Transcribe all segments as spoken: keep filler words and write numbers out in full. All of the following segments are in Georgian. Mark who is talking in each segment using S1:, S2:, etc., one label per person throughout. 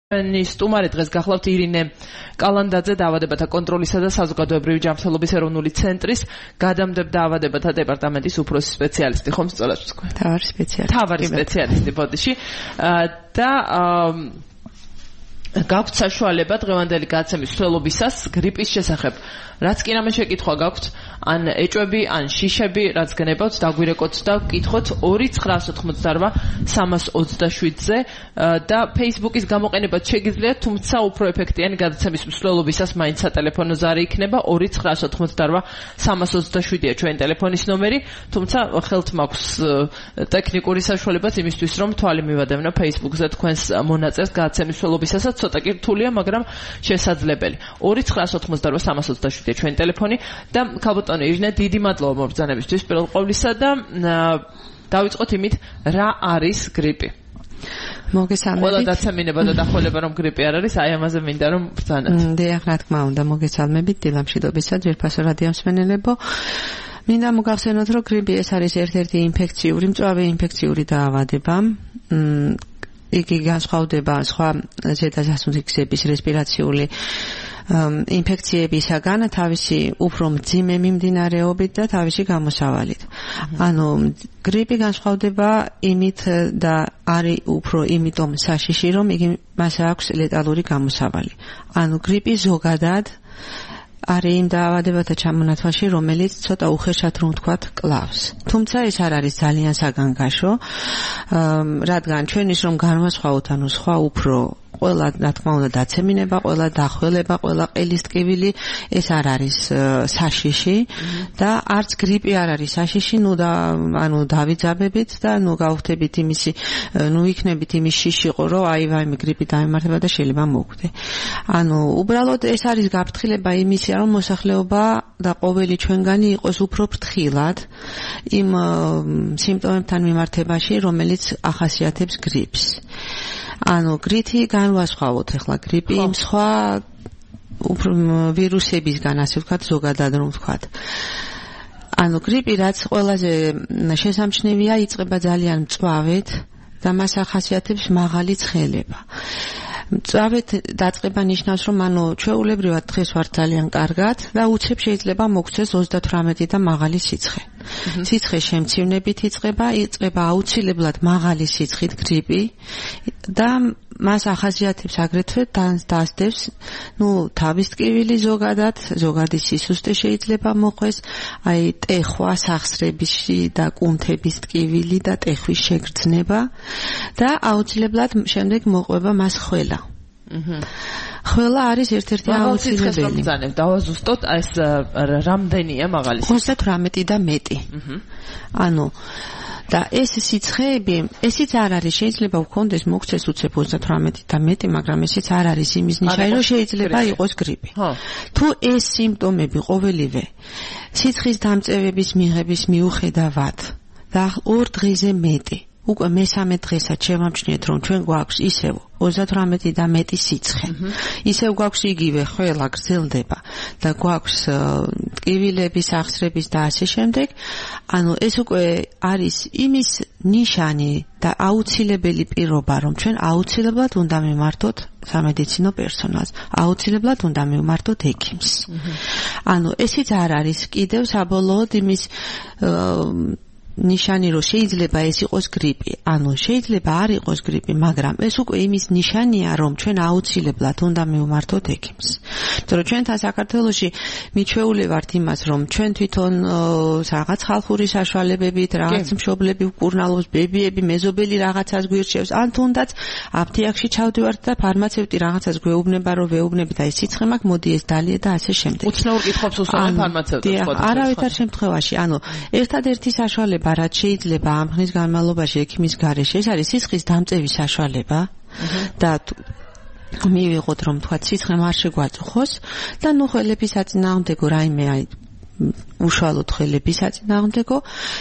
S1: სტუმარი დღეს გახლავთ ირინე კალანდაძე, დაავადებათა კონტროლისა და საზოგადოებრივი ჯანმრთელობის ეროვნული ცენტრის გადამდებდა დაავადებათა დეპარტამენტის უფროსი სპეციალისტი, ხომ სწორად ვთქვი?
S2: თავარი სპეციალისტი.
S1: თავარი სპეციალისტი ბოდიში და გაქვთ საშუალება დღევანდელი გადაცემის მსვლელობისას გრიპის შესახებ. რაც კი რამე შეკითხვა გაქვთ, ან ეჭვები, ან შიშები, რაც გნებავთ, დაგვირეკოთ და ვკითხოთ ორი ცხრა ოთხმოცდარვა სამას ოცდაშვიდზე და Facebook-ის გამოყენებაც შეგიძლიათ, თუმცა უფრო ეფექტიანი გადაცემის მსვლელობისას მაინც სატელეფონო ზარი იქნება ორი ცხრა ოთხმოცდარვა სამას ოცდაშვიდია ჩვენი ტელეფონის ნომერი, თუმცა ხელთ მაქვს ტექნიკური საშუალებაც იმისთვის, რომ თვალი მივადევნო Facebook-ზე თქვენს მონაწერს გადაცემის მსვლელობისასაც ცოტა კი რთულია, მაგრამ შესაძლებელი. ორი ცხრა ოთხმოცდარვა სამას ოცდაშვიდია ჩვენი ტელეფონი და ქალბატონო ირინე, დიდი მადლობა მობრძანებისთვის პირველ ყოვლისა და დავიწყოთ იმით, რა არის გრიპი.
S2: მოგესალმებით.
S1: ყველა დაცემინება და დახველება რომ გრიპი არ არის, აი ამაზე მინდა რომ ბრძანოთ.
S2: დიახ, რა თქმა უნდა, მოგესალმებით დილამშვიდობისა ძვირფასო რადიო მსმენელებო. მინდა მოგახსენოთ, რომ გრიპი ეს არის ერთ-ერთი ინფექციური, მწვავე ინფექციური დაავადება. იგი განსხვავდება სხვა ზედაზასუნთი გზების რესპირაციული ინფექციებისაგან თავისი უფრო მძიმე მიმდინარეობით და თავისი გამოსავალით. ანუ გრიპი განსხვავდება იმით და არის უფრო იმიტომ საშიში, რომ იგი მას აქვს ლეტალური გამოსავალი. ანუ გრიპი ზოგადად არის იმ დაავადებათა ჩამონათვალში, რომელიც ცოტა უხეშად რომ ვთქვათ კლავს. თუმცა ეს არ არის ძალიან საგანგაშო, რადგან ჩვენ ის რომ განვასხვაოთ, ანუ სხვა უფრო ყველა რა თქმა უნდა დაცემინება, ყველა დახველება, ყველა ყელის ტკივილი ეს არ არის საშიში და არც გრიპი არ არის საშიში, ნუ და ანუ დავიძაბებით და ნუ გავხდებით იმისი, ნუ იქნებით იმის შიშიყო, რომ აი ვაიმე გრიპი დაემართება და შეიძლება მოგვდე. ანუ უბრალოდ ეს არის გაფრთხილება იმისა, რომ მოსახლეობა და ყოველი ჩვენგანი იყოს უფრო ფრთხილად იმ სიმპტომებთან მიმართებაში, რომელიც ახასიათებს გრიპს. ანუ გრიპი განვასხვაოთ ახლა გრიპი იმ სხვა ვირუსებისგან, ასე ვთქვათ, ზოგადად რომ ვთქვათ. ანუ გრიპი რაც ყველაზე შესამჩნევია, იწყება ძალიან მწვავედ და მას ახასიათებს მაღალი ცხელება. მწვავედ დაწყება ნიშნავს, რომ ანუ ჩვეულებრივად დღეს ვართ ძალიან კარგად და უცებ შეიძლება მოგცეს ოცდათვრამეტი და მაღალი სიცხე. სიცხე შემცირნებით იწყება, იწყება აუცილებლად მაღალი სიცხით გრიპი და მას ახასიათებს აგრეთვე დასდევს, ნუ თავის ტკივილი ზოგადად, ზოგადი სისუსტე შეიძლება მოყვეს, აი ტეხვა, სახსრებიში და კუნთების ტკივილი და ტეხვის შეგრძნება და აუცილებლად შემდეგ მოყვება მას ხველა. ხველა არის ერთ-ერთი აუცილებელი.
S1: დავაზუსტოთ, ეს რამდენია მაღალი სიცხე?
S2: ოცდათვრამეტი და მეტი. ანუ და ეს სიცხეები, ესიც არ არის, შეიძლება ვქონდეს მოგცეს უცებ ოცდათვრამეტი და მეტი, მაგრამ ესიც არ არის იმის ნიშანი, რომ შეიძლება იყოს გრიპი. თუ ეს სიმპტომები ყოველივე სიცხის დამწევების მიღების მიუხედავად და ორ დღეზე მეტი, უკვე მესამე დღესაც შევამჩნიეთ, რომ ჩვენ გვაქვს ისევ ოცდათვრამეტი და მეტი სიცხე. ისევ გვაქვს იგივე ხველა გრძელდება და გვაქვს ტკივილების, ახსრების და ასე შემდეგ. ანუ ეს უკვე არის იმის ნიშანი და აუცილებელი პირობა, რომ ჩვენ აუცილებლად უნდა მივმართოთ სამედიცინო პერსონალს. აუცილებლად უნდა მივმართოთ ექიმს. ანუ ესიც არ არის კიდევ საბოლოოდ იმის ნიშანი, რომ შეიძლება ეს იყოს გრიპი. ანუ შეიძლება არ იყოს გრიპი, მაგრამ ეს უკვე იმის ნიშანია, რომ ჩვენ აუცილებლად უნდა მივმართოთ ექიმს. თორე ჩვენთან საქართველოში მიჩვეული ვართ იმას, რომ ჩვენ თვითონ რაღაც ხალხური საშუალებებით, რაღაც მშობლები ვკურნალობს, ბებიები, მეზობელი რაღაცას გვირჩევს, ან თუნდაც აფთიაქში ჩავდივართ და ფარმაცევტი რაღაცას გვეუბნება, რომ ვეუბნებით, აი სიცხე მაქვს, მოდი ეს დალია და ასე შემდეგ.
S1: უცნაურ კითხვებს უსვამენ ფარმაცევტებს.
S2: არავითარ შემთხვევაში, ანუ ერთადერთი საშუალება რაც შეიძლება ამ ხნის განმავლობაში ექიმის გარეშე, ეს არის სიცხის დამწევის საშუალება და მივიღოთ, რომ თქვა სიცხე არ შეგვაწუხოს და ნუ ხელების საწინააღმდეგო რაიმე აი უშუალოდ ხელების საწინააღმდეგო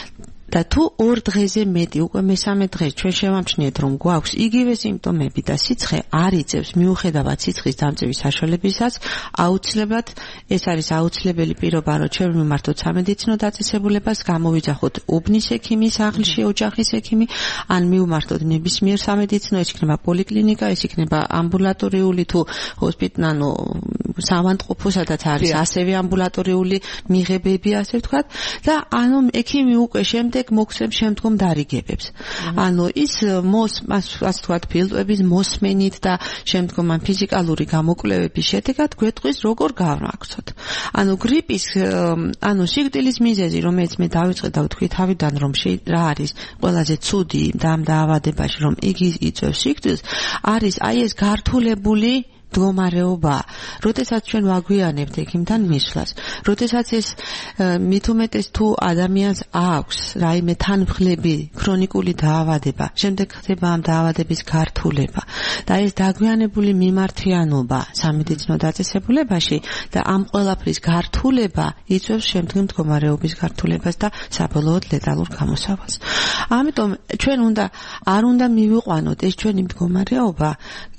S2: და თუ ორ დღეზე მეტი უკვე მესამე დღეს ჩვენ შევამჩნიეთ რომ გვაქვს იგივე სიმპტომები და სიცხე არ იწევს მიუხედავად სიცხის დამწევის საშუალებისას აუცილებლად ეს არის აუცილებელი პირობა რომ ჩვენ მიმართოთ სამედიცინო დაწესებულებას გამოვიძახოთ უბნის ექიმის სახლში ოჯახის ექიმი ან მივმართოთ ნებისმიერ სამედიცინო ეს იქნება პოლიკლინიკა ეს იქნება ამბულატორიული თუ ჰოსპიტალი ანუ სამავთყოფო სადაც არის ასევე ამბულატორიული მიღებები ასე ვთქვათ და ანუ ექიმი უკვე შემდეგ მოგცემ შემდგომ დარიგებებს. ანუ ის მოს ასე ვთქვათ ფილტვების მოსმენით და შემდგომ ამ ფიზიკალური გამოკვლევების შედეგად გვეტყვის როგორ გავნახოთ. ანუ გრიპის ანუ სიკვდილის მიზეზი რომელიც მე დავიწყე და ვთქვი თავიდან რომ რა არის ყველაზე ცუდი და ამ დაავადებაში რომ იგი იწვევს სიკვდილს არის აი ეს გართულებული მდგომარეობა, როდესაც ჩვენ ვაგვიანებთ ექიმთან მისვლას, როდესაც ეს მით უმეტეს თუ ადამიანს აქვს რაიმე თანმხლები, ქრონიკული დაავადება, შემდეგ ხდება ამ დაავადების გართულება და ეს დაგვიანებული მიმართვიანობა სამედიცინო დაწესებულებაში და ამ ყველაფრის გართულება იწვევს შემდგომ მდგომარეობის გართულებას და საბოლოოდ ლეტალურ გამოსავალს. ამიტომ ჩვენ უნდა არ უნდა მივიყვანოთ ეს ჩვენი მდგომარეობა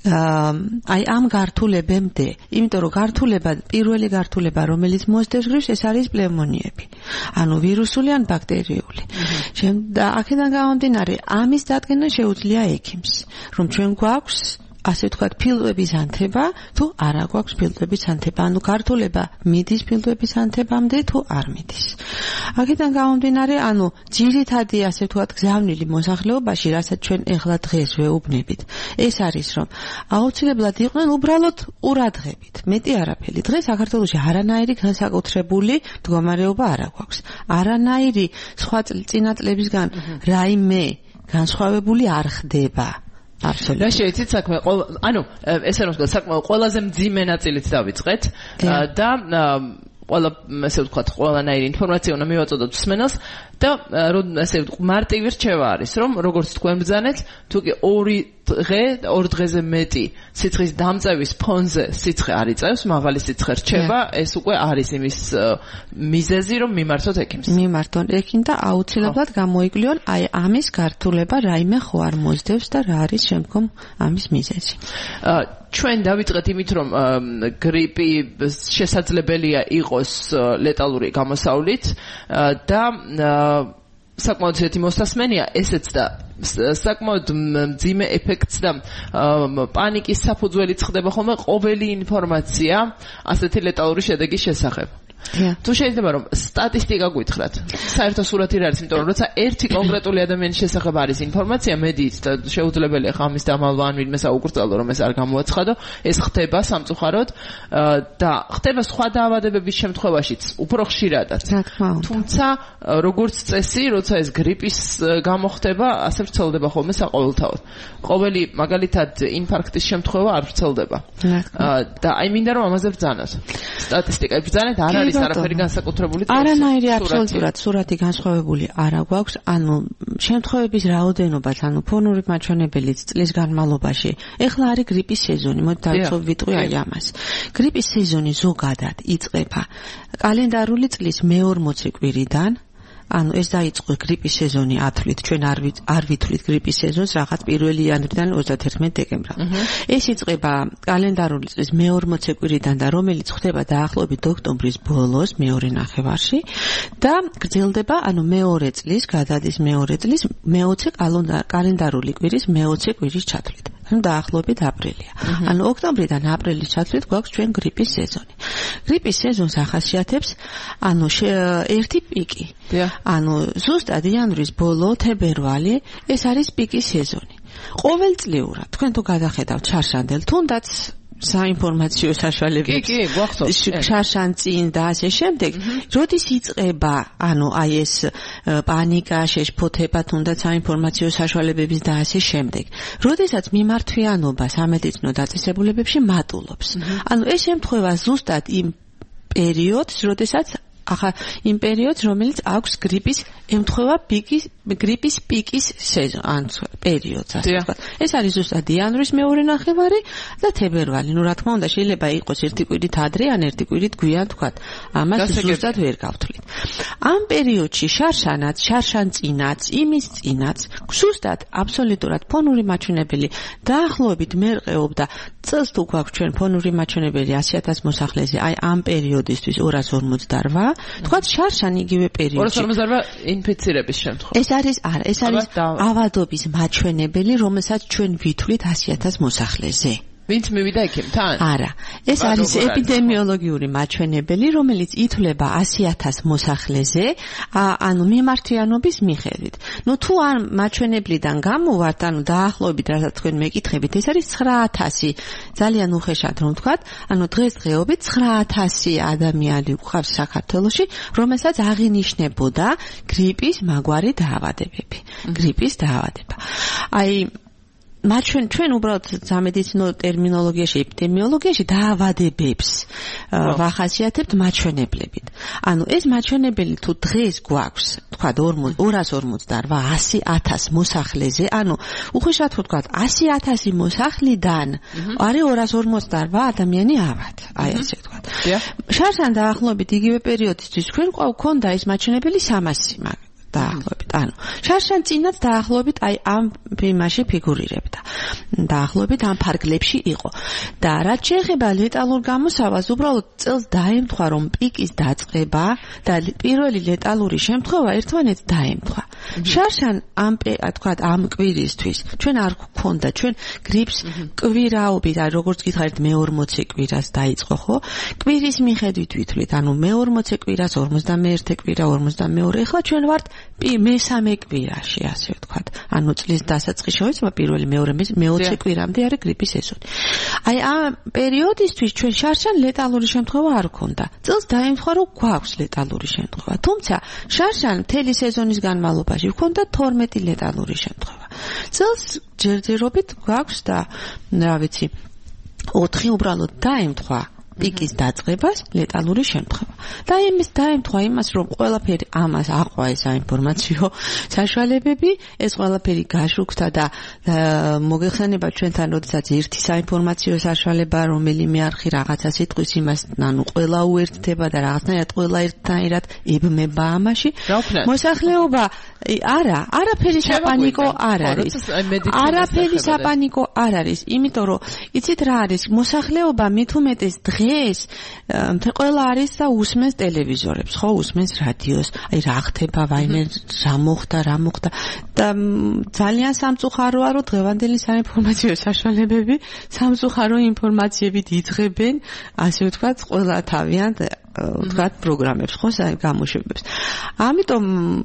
S2: აი ამ გართულებამდე, იმიტომ რომ გართულება, პირველი გართულება, რომელიც მოსდევს გრიპს, ეს არის პნევმონიები. ანუ ვირუსული ან ბაქტერიული. და აქედან გამომდინარე, ამის დადგენა შეუძლია ექიმს, რომ ჩვენ გვაქვს ასე ვთქვათ, ფილტვების ანთება, თუ არა გვაქვს ფილტვების ანთება, ანუ გართულება მიდის ფილტვების ანთებამდე თუ არ მიდის. აქედან გამომდინარე, ანუ ძირითადი ასე ვთქვათ, გზავნილი მოსახლეობაში, რასაც ჩვენ ეხლა დღეს ვეუბნებით, ეს არის, რომ აუცილებლად იყვნენ უბრალოდ ყურადღებით, მეტი არაფერი. დღეს საქართველოში არანაირი განსაკუთრებული მდგომარეობა არ აქვს. არანაირი სხვა წინა წლებისგან რაიმე განსხვავებული არ ხდება. Absolutely.
S1: რა შეიცით საქმე, ანუ ესე რომ ვთქვათ, საკმაოდ ყველაზე მძიმე ნაწილით დავიწყეთ და ყველა ესე ვთქვათ, ყველანაირი ინფორმაცია უნდა მივაწოდოთ მსმენელს და რომ ესე ვთქვათ, მარტივი რჩევა არის, რომ როგორც თქვენ ბრძანეთ, თუ კი ორი დღე, ორ დღეზე მეტი სიცხის დამწევის ფონზე სიცხე არ იწევს, მაღალი სიცხე რჩება, ეს უკვე არის იმის მიზეზი, რომ მიმართოთ ექიმს.
S2: მიმართონ ექიმს და აუცილებლად გამოიკვლიონ აი ამის გართულება რაიმე ხო არ მოსდევს და რა არის შემდგომ ამის მიზეზი.
S1: ჩვენ დავიწყეთ იმით, რომ გრიპი შესაძლებელია იყოს ლეტალური გამოსავლით და საკმაოდ ისეთი მოსასმენია ესეც და საკმაოდ მძიმე ეფექტს და პანიკის საფუძველიც ხდება ხოლმე ყოველი ინფორმაცია ასეთი ლეტალური შედეგის შესახებ. თუ შეიძლება რომ სტატისტიკა გითხრათ, საერთო სურათი რა არის, იმიტომ რომ როცა ერთი კონკრეტული ადამიანის შესახებ არის ინფორმაცია, მედიით და შეუძლებელია ხა ამის დამალვა ან ვინმე საუკურწალო რომ ეს არ გამოაცხადო, ეს ხდება სამწუხაროდ და ხდება სხვა დაავადებების შემთხვევაშიც უფრო ხშირადად. თუმცა როგორც წესი, როცა ეს გრიპის გამო ხდება, ასე ვრცელდება ხოლმე საყოველთაოდ. ყოველი მაგალითად ინფარქტის შემთხვევა არ ვრცელდება. და აი მინდა რომ ამაზე ვბრძანოთ. სტატისტიკა ვბრძანეთ, არ არის არაფერი განსაკუთრებული წესი.
S2: არანაირი აბსოლუტურად სურათი განსხვავებული არა გვაქვს, ანუ შემთხვევების რაოდენობა, ანუ ფონური მაჩვენებელიც წლის განმავლობაში. ეხლა არის გრიპის სეზონი, მოდი დავიწყოთ ვიტყვი აი ამას. გრიპის სეზონი ზოგადად იწყება კალენდარული წლის მეორმოცე კვირიდან. ანუ ეს დაიწყო გრიპის სეზონი ათვლით, ჩვენ არ არ ვითვლით გრიპის სეზონს რაღაც პირველი იანვრიდან ოცდათერთმეტი დეკემბრამდე. ეს იწყება კალენდარული წლის მეორმოცე კვირიდან და რომელიც ხდება დაახლოებით ოქტომბრის ბოლოს, მეორე ნახევარში და გრძელდება, ანუ მეორე წლის, გადადის მეორე წლის მეოცე კალენდარული კვირის მეოცე კვირის ჩათვლით. ანუ დაახლოებით აპრილია. ანუ ოქტომბრიდან აპრილის ჩათვლით გვაქვს ჩვენ გრიპის სეზონი. გრიპის სეზონს ახასიათებს ანუ ერთი პიკი. ანუ ზუსტად იანვრის ბოლო, თებერვალი, ეს არის პიკის სეზონი. ყოველწლიურად, თქვენ თუ გადახედავთ ჩარშანდელ, თუნდაც საინფორმაციო საშუალებებს.
S1: კი, კი, გვახსოვს.
S2: შარშან წინ და ასე შემდეგ, როდის იწყება, ანუ აი ეს პანიკა, შეშფოთება, თუნდაც საინფორმაციო საშუალებების და ასე შემდეგ. როდესაც მიმართვიანობა სამედიცინო დაწესებულებებში მატულობს. ანუ ეს შემთხვევა ზუსტად იმ პერიოდს, როდესაც ახლა იმ პერიოდს, რომელიც აქვს გრიპის ემთხვევა პიკის, გრიპის პიკის სეზონი, ან პერიოდს, ასე ვთქვათ. ეს არის ზუსტად იანვრის მეორე ნახევარი და თებერვალი. ნუ რა თქმა უნდა, შეიძლება იყოს ერთი კვირით ადრე, ან ერთი კვირით გვიან, ვთქვათ. ამას ზუსტად ვერ გავთვლით. ამ პერიოდში შარშანაც, შარშანწინაც, იმის წინაც, ზუსტად აბსოლუტურად ფონური მაჩვენებელი დაახლოებით მერყეობდა წელს თუ გვაქვს ჩვენ ფონური მაჩვენებელი ასი ათას მოსახლეზე, აი ამ პერიოდისთვის ორას ორმოცდარვა, თქვათ შარშან იგივე პერიოდში.
S1: ორას ორმოცდარვა ინფიცირების შემთხვევაში.
S2: ეს არის არა, ეს არის ავადობის მაჩვენებელი, რომელსაც ჩვენ ვითვლით ასი ათას მოსახლეზე.
S1: ვინც მივიდა ექიმთან?
S2: არა. ეს არის ეპიდემიოლოგიური მაჩვენებელი, რომელიც ითვლება ასი ათას მოსახლეზე, ანუ მიმართიანობის მიხედვით. ნუ თუ არ მაჩვენებლიდან გამოვართ, ანუ დაახლოებით რასაც თქვენ მეკითხებით, ეს არის ცხრა ათასი. ძალიან უხეშად რომ ვთქვათ, ანუ დღესდღეობით ცხრა ათასი ადამიანი გვყავს საქართველოში, რომელსაც აღინიშნებოდა გრიპის მაგვარი დაავადებები. გრიპის დაავადება. აი მაჩვენ ჩვენ უბრალოდ სამედიცინო ტერმინოლოგიაში, ეპიდემიოლოგიაში დაავადებებს ვახასიათებთ მაჩვენებლებით. ანუ ეს მაჩვენებელი თუ დღეს გვაქვს, თქვა ორას ორმოცდარვა ასი ათას მოსახლეზე, ანუ უხეშად ვთქვათ ასი ათასი მოსახლიდან არის ორას ორმოცდარვა ადამიანი ავად. აი ასე ვთქვათ. შარშან დაახლოებით იგივე პერიოდისთვის ჩვენ გვქონდა ეს მაჩვენებელი სამასი მაგ დაახლოებით, ანუ შარშან წინაც დაახლოებით აი ამ იმაში ფიგურირებდა. დაახლოებით ამ ფარგლებში იყო. და რაც შეეხება ლეტალურ გამოსავას, უბრალოდ წელს დაემთხვა, რომ პიკის დაწყება და პირველი ლეტალური შემთხვევა ერთმანეთს დაემთხვა. შარშან ამ თქვა ამ კვირისთვის ჩვენ არ გვქონდა, ჩვენ გრიპს კვირაობით, აი როგორც გითხარით, მეორმოცე კვირას დაიწყო, ხო? კვირის მიხედვით ვითვლით, ანუ მეორმოცე კვირას, ორმოცდამეერთე კვირა, ორმოცდამეორე, ახლა ჩვენ ვართ მესამე კვირაში, ასე ვთქვათ. ანუ წლის დასაწყისში შეიცვალა პირველი, მეორე, მეოცე კვირამდე არის გრიპის სეზონი. აი ამ პერიოდისთვის ჩვენ შარშან ლეტალური შემთხვევა არ გქონდა. წელს დაემთხვა, რომ გვაქვს ლეტალური შემთხვევა. თუმცა შარშან მთელი სეზონის განმავლობაში გქონდა თორმეტი ლეტალური შემთხვევა. წელს ჯერჯერობით გვაქვს და რა ვიცი, ოთხი უბრალოდ დაემთხვა პიკის დაწყებას ლეტალური შემთხვევა. და იმის დაემთხვა იმას, რომ ყველაფერი ამას აყვა ეს საინფორმაციო საშუალებები, ეს ყველაფერი გაშუქდა და მოგეხსენება ჩვენთან, როდესაც ერთი საინფორმაციო საშუალება, რომელიმე არხი რაღაცა სიტყვის იმას, ანუ ყველა უერთდება და რაღაცნაირად ყველა ერთნაირად ებმება ამაში. მოსახლეობა არა, არაფერი საპანიკო არ არის. არაფერი საპანიკო არ არის, იმიტომ რომ იცით რა არის, მოსახლეობა მით უმეტეს დღეს ყველა არის და უსმენს ტელევიზორებს, ხო, უსმენს რადიოს. აი რა ხდება, ვაიმე რა მოხდა, რა მოხდა და ძალიან სამწუხაროა, რომ დღევანდელი საინფორმაციო საშუალებები სამწუხარო ინფორმაციებით იძღებენ, ასე ვთქვათ, ყველა თავიანთ ვთქვათ პროგრამებს, ხო, გამოშვებებს. ამიტომ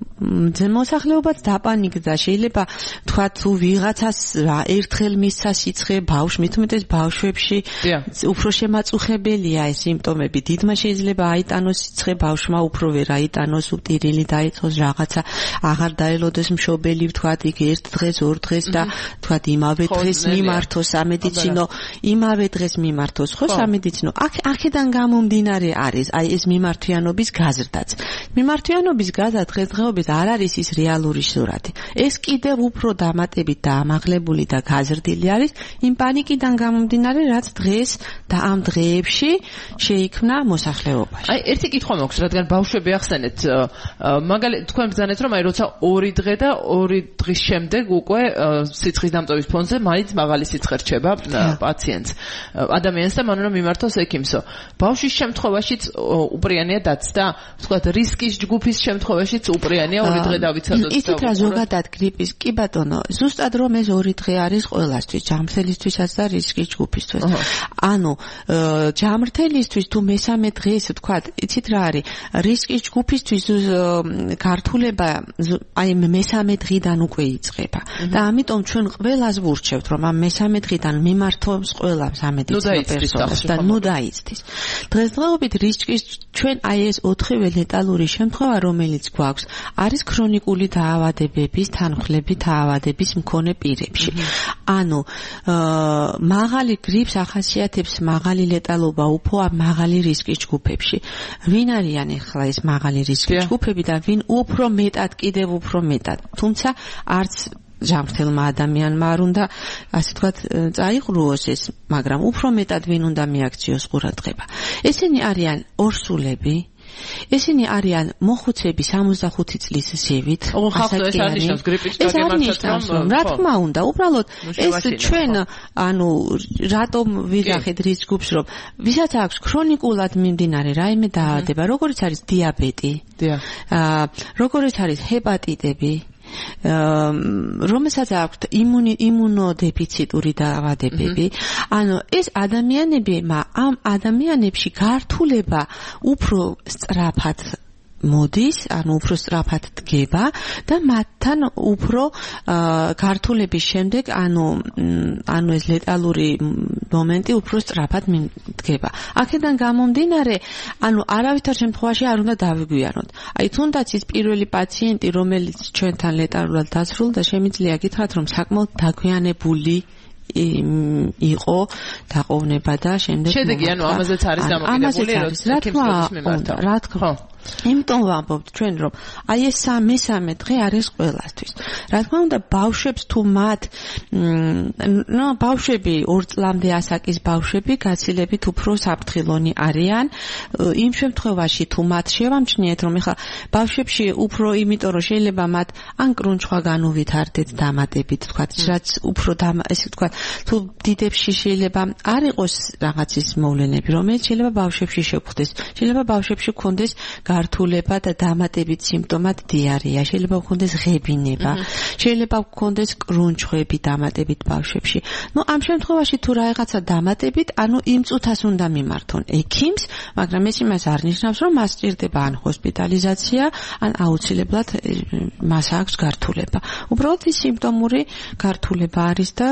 S2: მოსახლეობაც დაპანიკდა, შეიძლება თქვათ თუ ვიღაცას ერთხელ მისცა სიცხე, ბავშვ, მით უმეტეს ბავშვებში უფრო შემაწუხებელია ეს სიმპტომები. დიდმა შეიძლება აიტანოს სიცხე, ბავშვმა უფრო ვერ აიტანოს, უპტირილი დაიწყოს რაღაცა, აღარ დაელოდეს მშობელი, ვთქვათ, იქ ერთ დღეს, ორ დღეს და ვთქვათ იმავე დღეს მიმართოს სამედიცინო, იმავე დღეს მიმართოს, ხო, სამედიცინო. აქედან გამომდინარე არის აი ეს მიმართვიანობის გაზრდაც. მიმართვიანობის გაზრდა დღესდღეობით არ არის ის რეალური სურათი. ეს კიდევ უფრო დამატებით და ამაღლებული და გაზრდილი არის იმ პანიკიდან გამომდინარე, რაც დღეს და ამ დღეებში შეიქმნა მოსახლეობაში.
S1: აი ერთი კითხვა მაქვს, რადგან ბავშვები ახსენეთ, მაგალითად თქვენ ბრძანეთ, რომ აი როცა ორი დღე და ორი დღის შემდეგ უკვე სიცხის დამტოვის ფონზე მაინც მაღალი სიცხე რჩება პაციენტს, ადამიანს და მან უნდა მიმართოს ექიმსო. ბავშვის შემთხვევაშიც უპრიანია დაცდა, ვთქვათ, რისკის ჯგუფის შემთხვევაშიც უპრიანია ორი დღე დავიცადოთ.
S2: იცით რა ზოგადად გრიპის, კი ბატონო, ზუსტად რომ ეს ორი დღე არის ყველასთვის, ჯამრთელისთვისაც და რისკის ჯგუფისთვის. ანუ ჯამრთელისთვის თუ მესამე დღეს, ვთქვათ, იცით რა არის, რისკის ჯგუფისთვის გართულება აი მესამე დღიდან უკვე იწყება. და ამიტომ ჩვენ ყველას ვურჩევთ, რომ ამ მესამე დღიდან მიმართოს ყველა სამედიცინო პერსონალს და ნუ დაიცდის. დღესდღეობით რისკის გრიპის ჩვენ აი ეს ოთხივე ლეტალური შემთხვევა რომელიც გვაქვს არის ქრონიკული დაავადებების თანხლებით დაავადების მქონე პირებში. ანუ მაღალი გრიპს ახასიათებს მაღალი ლეტალობა უფრო მაღალი რისკის ჯგუფებში. ვინ არიან ახლა ეს მაღალი რისკის ჯგუფები და ვინ უფრო მეტად კიდევ უფრო მეტად. თუმცა არც ჟამრთელმა ადამიანმა არ უნდა ასე ვთქვათ წაიყრუოს ეს, მაგრამ უფრო მეტად ვინ უნდა მიაქციოს ყურადღება. ესენი არიან ორსულები, ესენი არიან მოხუცები სამოცდახუთი წლის ზევით. ეს არ ნიშნავს რომ რა თქმა უნდა, უბრალოდ ეს ჩვენ ანუ რატომ ვიძახეთ რის ჯგუფს, რომ ვისაც აქვს ქრონიკულად მიმდინარე რაიმე დაავადება, როგორიც არის დიაბეტი, აა როგორიც არის ჰეპატიტები, რომელსაც აქვთ იმუნოდეფიციტური დაავადებები, ანუ ეს ადამიანები, ამ ადამიანებში გართულება უფრო სწრაფად მოდის, ანუ უფრო სწრაფად დგება და მათთან უფრო გართულების შემდეგ, ანუ ანუ ეს ლეტალური მომენტი უფრო სწრაფად დგება. აქედან გამომდინარე, ანუ არავითარ შემთხვევაში არ უნდა დავიგვიანოთ. აი თუნდაც ის პირველი პაციენტი, რომელიც ჩვენთან ლეტალურად დასრულდა, შემიძლია გითხრათ, რომ საკმაოდ დაგვიანებული იყო დაყოვნება და შემდეგ
S1: შედეგი ანუ ამაზეც არის დამოკიდებული,
S2: რა თქმა უნდა, რა თქმა უნდა. იმიტომ ვამბობთ ჩვენ, რომ აი ეს მესამე დღე არის ყველასთვის. რა თქმა უნდა, ბავშვებს თუ მათ ნუ ბავშვები ორ წლამდე ასაკის ბავშვები გაცილებით უფრო საფრთხილონი არიან. იმ შემთხვევაში თუ მათ შევამჩნიეთ, რომ ეხლა ბავშვებში უფრო იმიტომ რომ შეიძლება მათ ან კრუნჩხვა განუვითარდეთ დამატებით, თქვათ, რაც უფრო ესე ვთქვათ, თუ დიდებში შეიძლება არ იყოს რაღაცის მოვლენები, რომელიც შეიძლება ბავშვებში შეგხვდეს. შეიძლება ბავშვებში გქონდეს გართულება და დამატებით სიმპტომად დიარეა, შეიძლება გქონდეს ღებინება, შეიძლება გქონდეს კრუნჩხვები დამატებით ბავშვებში. ნუ ამ შემთხვევაში თუ რაღაცა დამატებით, ანუ იმ წუთას უნდა მიმართონ ექიმს, მაგრამ ეს იმას არ ნიშნავს, რომ მას სჭირდება ან ჰოსპიტალიზაცია, ან აუცილებლად მას აქვს გართულება. უბრალოდ ის სიმპტომური გართულება არის და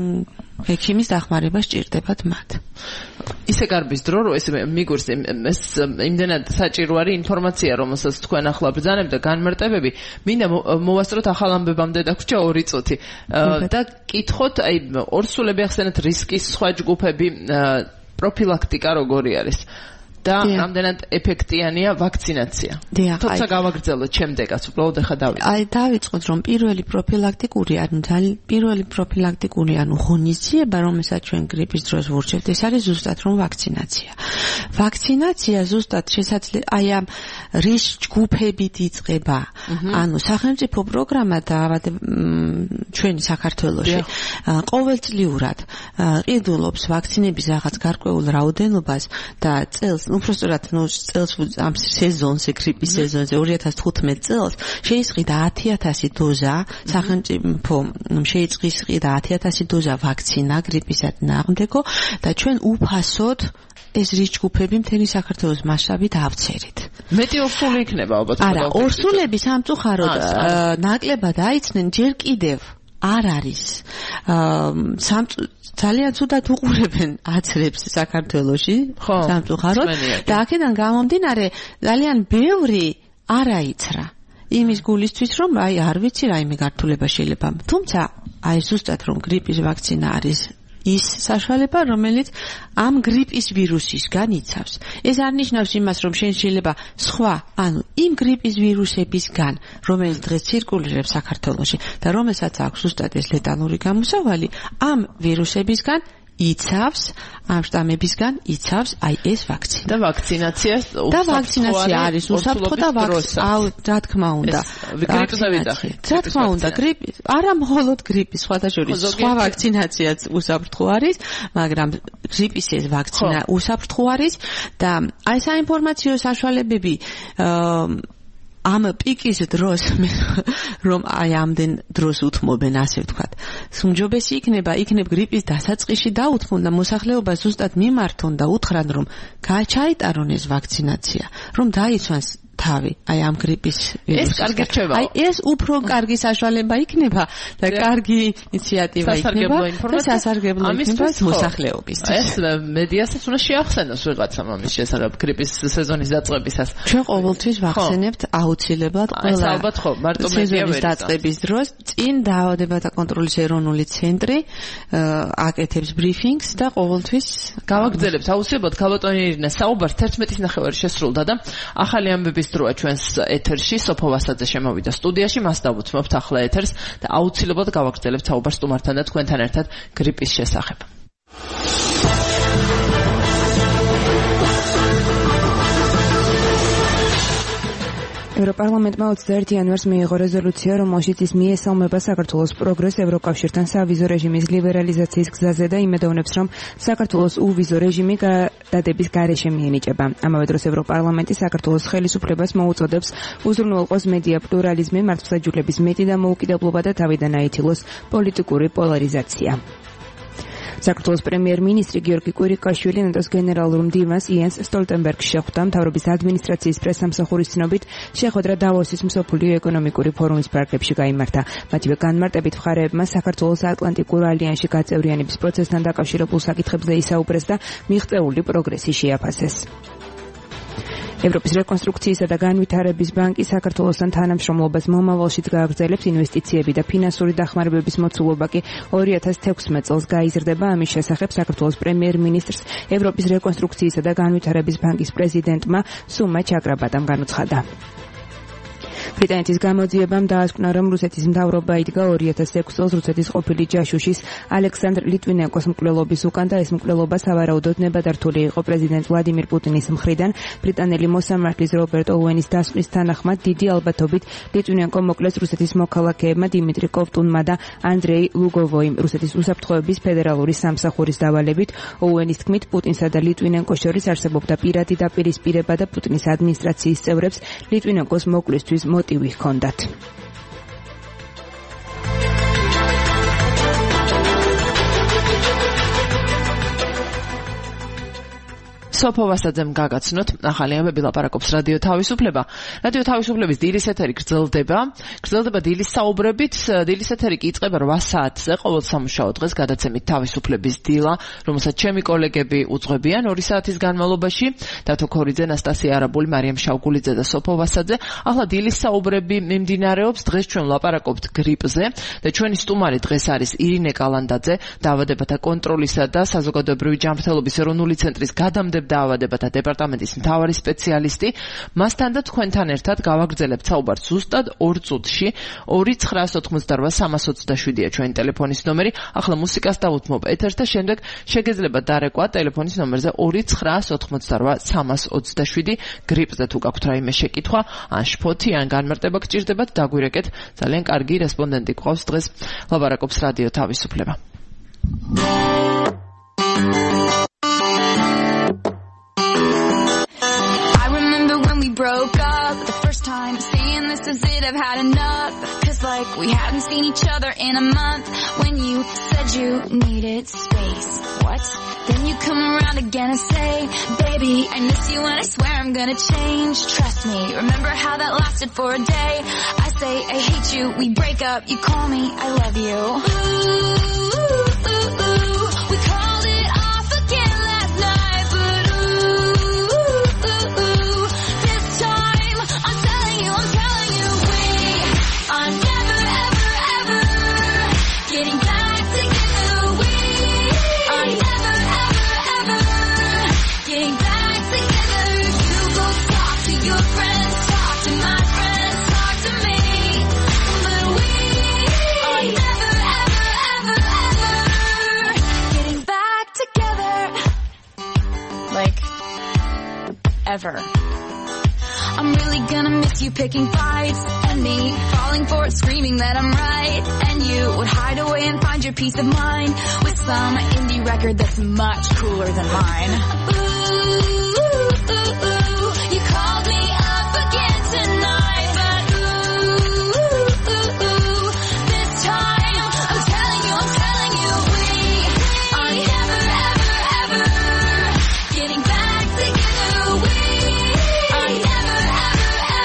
S2: ექიმის დახმარება სჭირდებათ მათ.
S1: ისე გარბის დრო, რომ ეს მიგურს ეს იმდენად საჭირო არის ინფორმაცია, რომელსაც თქვენ ახლა ბრძანებთ და განმარტებები, მინდა მოვასწროთ ახალ ამბებამდე დაგვრჩა ორი წუთი. და კითხოთ, აი ორსულები ახსენეთ რისკის სხვა ჯგუფები, პროფილაქტიკა როგორი არის? და რამდენად ეფექტიანია ვაქცინაცია. თუმცა გავაგრძელოთ შემდეგაც, უბრალოდ ახლა დავიწყოთ.
S2: აი დავიწყოთ, რომ პირველი პროფილაქტიკური, ანუ პირველი პროფილაქტიკური, ანუ ღონისძიება, რომელსაც ჩვენ გრიპის დროს ვურჩევთ, ეს არის ზუსტად რომ ვაქცინაცია. ვაქცინაცია ზუსტად შესაძლოა აი ამ რისკ ჯგუფებით იწყება. ანუ სახელმწიფო პროგრამა დაავადება ჩვენი საქართველოში ყოველწლიურად ყიდულობს ვაქცინების რაღაც გარკვეულ რაოდენობას და წელს უბრალოდ ნუ წელს ამ სეზონზე, გრიპის სეზონზე ორი ათას თხუთმეტ წელს შეისყიდა ათი ათასი დოზა, სახელმწიფო შეისყიდა ათი ათასი დოზა ვაქცინა გრიპისად ნაღმდეგო და ჩვენ უფასოდ ეს რისკ ჯგუფები მთელი საქართველოს მასშტაბით ავცერით.
S1: მეტი ორსული იქნება ალბათ.
S2: არა, ორსულები სამწუხაროდ ნაკლებად აიცნენ, ჯერ კიდევ არ არის ძალიან ცუდად უყურებენ აცრებს საქართველოში სამწუხაროდ და აქედან გამომდინარე ძალიან ბევრი არ აიცრა იმის გულისთვის რომ აი არ ვიცი რაიმე გართულება შეიძლება, თუმცა აი ზუსტად რომ გრიპის ვაქცინა არის ის საშუალება, რომელიც ამ გრიპის ვირუსისგან იცავს. ეს არ ნიშნავს იმას, რომ შენ შეიძლება სხვა, ანუ იმ გრიპის ვირუსებისგან, რომელიც დღეს ცირკულირებს საქართველოში და რომელსაც აქვს ზუსტად ეს ლეტალური გამოსავალი, ამ ვირუსებისგან იცავს, ამ შტამებისგან იცავს აი ეს ვაქცინა.
S1: და ვაქცინაცია
S2: და ვაქცინაცია არის უსაფრთხო და აუ რა თქმა უნდა.
S1: გრიპზე ვიძახით.
S2: რა თქმა უნდა, გრიპი, არა მხოლოდ გრიპი, სხვათა შორის სხვა ვაქცინაციაც უსაფრთხო არის, მაგრამ გრიპის ეს ვაქცინა უსაფრთხო არის და აი საინფორმაციო საშუალებები ამ პიკის დროს რომ აი ამდენ დროს უთმობენ, ასე ვთქვათ. უმჯობესი იქნება, იქნებ გრიპის დასაწყისში დაუთმონ და მოსახლეობა ზუსტად მიმართონ და უთხრან, რომ გაჩაიტარონ ეს ვაქცინაცია, რომ დაიცვან თავი აი ამ გრიპის
S1: ეს კარგი რჩევა.
S2: აი ეს უფრო კარგი საშუალება იქნება და კარგი ინიციატივა იქნება და სასარგებლო იქნება მოსახლეობისთვის.
S1: ეს მედიასაც უნდა შეახსენოს ვიღაცამ ამის შესახებ გრიპის სეზონის დაწყებისას.
S2: ჩვენ ყოველთვის ვახსენებთ აუცილებლად ყველა
S1: ალბათ ხო მარტო მედია
S2: სეზონის დაწყების დროს წინ დაავადებათა კონტროლის ეროვნული ცენტრი აკეთებს ბრიფინგს და ყოველთვის
S1: გავაგრძელებთ აუცილებლად ქალბატონი ირინა საუბარს თერთმეტის ნახევარი შესრულდა და ახალი ამბების დროა ჩვენს ეთერში სოფო ვასაძე შემოვიდა სტუდიაში მას დავუთმობთ ახლა ეთერს და აუცილებლად გავაგრძელებთ საუბარს სტუმართან და თქვენთან ერთად გრიპის შესახებ.
S3: ევროპარლამენტმა ოცდაერთი იანვარს მიიღო რეზოლუცია, რომელშიც ის მიესალმება საქართველოს პროგრესს ევროკავშირთან სავიზო რეჟიმის ლიბერალიზაციის გზაზე და იმედოვნებს, რომ საქართველოს უვიზო რეჟიმი გადადების გარეშე მიენიჭება. ამავე დროს ევროპარლამენტი საქართველოს ხელისუფლებას მოუწოდებს უზრუნველყოს მედია პლურალიზმი, მართლმსაჯულების მეტი დამოუკიდებლობა და თავიდან აითილოს პოლიტიკური პოლარიზაცია. საქართველოს პრემიერ-მინისტრი გიორგი კვირიკაშვილი ნატოს გენერალურ მდივანს იენს სტოლტენბერგს შეხვდა. მთავრობის ადმინისტრაციის პრესსამსახურის ცნობით შეხვედრა დავოსის მსოფლიო ეკონომიკური ფორუმის პარკებში გაიმართა. მათივე განმარტებით მხარეებმა საქართველოს ატლანტიკურ ალიანსში გაწევრიანების პროცესთან დაკავშირებულ საკითხებზე ისაუბრეს და მიღწეული პროგრესი შეაფასეს. ევროპის რეკონსტრუქციისა და განვითარების ბანკი საქართველოსთან თანამშრომლობას მომავალშიც გააგრძელებს. ინვესტიციები და ფინანსური დახმარებების მოცულობა კი ორი ათას თექვსმეტ წელს გაიზრდება. ამის შესახებ საქართველოს პრემიერ-მინისტრს ევროპის რეკონსტრუქციისა და განვითარების ბანკის პრეზიდენტმა სუმა ჩაკრაბატამ განუცხადა. ბრიტანეთის გამოძიებამ დაასკვნა, რომ რუსეთის მთავრობა იდგა ორი ათას ექვსი წელს რუსეთის ყოფილი ჯაშუშის ალექსანდრ ლიტვინენკოს მკვლელობის უკან და ეს მკვლელობა სავარაუდოდ ნებადართული იყო პრეზიდენტ ვლადიმირ პუტინის მხრიდან. ბრიტანელი მოსამართლის რობერტ ოუენის დასკვნის თანახმად დიდი ალბათობით ლიტვინენკო მოკლეს რუსეთის მოქალაქეებმა დიმიტრი კოვტუნმა და ანდრეი ლუგოვოიმ რუსეთის უსაფრთხოების ფედერალური სამსახურის დავალებით. ოუენის თქმით, პუტინსა და ლიტვინენკოს შორის არსებობდა პირადი დაპირისპირება და პუტინის ადმინისტრაციის წევრებს ლიტვინენკოს მოკლისთვის მოტივი ჰქონდათ.
S1: სოფო ვასაძემ გაგაცნოთ ახალი ამბები ლაპარაკობს რადიო თავისუფლება. რადიო თავისუფლების დილის ეთერი გრძელდება. გრძელდება დილის საუბრებით. დილის ეთერი კი იწყება რვა საათზე ყოველ სამუშაო დღეს გადაცემით თავისუფლების დილა, რომელსაც ჩემი კოლეგები უძღვებიან ორი საათის განმავლობაში. დათო ქორიძე, ნასტასია არაბული, მარიამ შავგულიძე და სოფო ვასაძე. ახლა დილის საუბრები მიმდინარეობს. დღეს ჩვენ ლაპარაკობთ გრიპზე და ჩვენი სტუმარი დღეს არის ირინე კალანდაძე, დაავადებათა კონტროლისა და საზოგადოებრივი ჯანმრთელობის ეროვნული ცენტრის გადამდებ დაავადებათა დეპარტამენტის მთავარი სპეციალისტი. მასთან და თქვენთან ერთად გავაგრძელებთ საუბარს ზუსტად ორ წუთში. ორი ცხრაას ოთხმოცდარვა სამას ოცდაშვიდია ჩვენი ტელეფონის ნომერი. ახლა მუსიკას დავუთმობ ეთერს და შემდეგ შეგეძლება დარეკვა ტელეფონის ნომერზე ორი ცხრაას ოთხმოცდარვა სამას ოცდაშვიდი. გრიპზე თუ გაქვთ რაიმე შეკითხვა, ან შფოთი, ან განმარტება გჭირდებათ, დაგვირეკეთ. ძალიან კარგი რესპონდენტი გვყავს დღეს. ლაპარაკობს რადიო თავისუფლება.
S4: Broke up the first time, saying this is it, I've had enough. Cause like we hadn't seen each other in a month. When you said you needed space, what? Then you come around again and say, baby, I miss you and I swear I'm gonna change. Trust me, remember how that lasted for a day? I say I hate you, we break up, you call me, I love you. Ooh, ooh, ooh, ooh. We called it off again last night, but ooh, ooh, ooh. Ever. I'm really gonna miss you picking fights and me falling for it, screaming that I'm right, and you would hide away and find your peace of mind with some indie record that's much cooler than mine. Ooh, ooh, ooh, ooh. You called me up again tonight, but ooh, ooh, ooh, ooh. This time I'm telling you, I'm telling you, we are never, ever, ever getting back together. We are never, ever,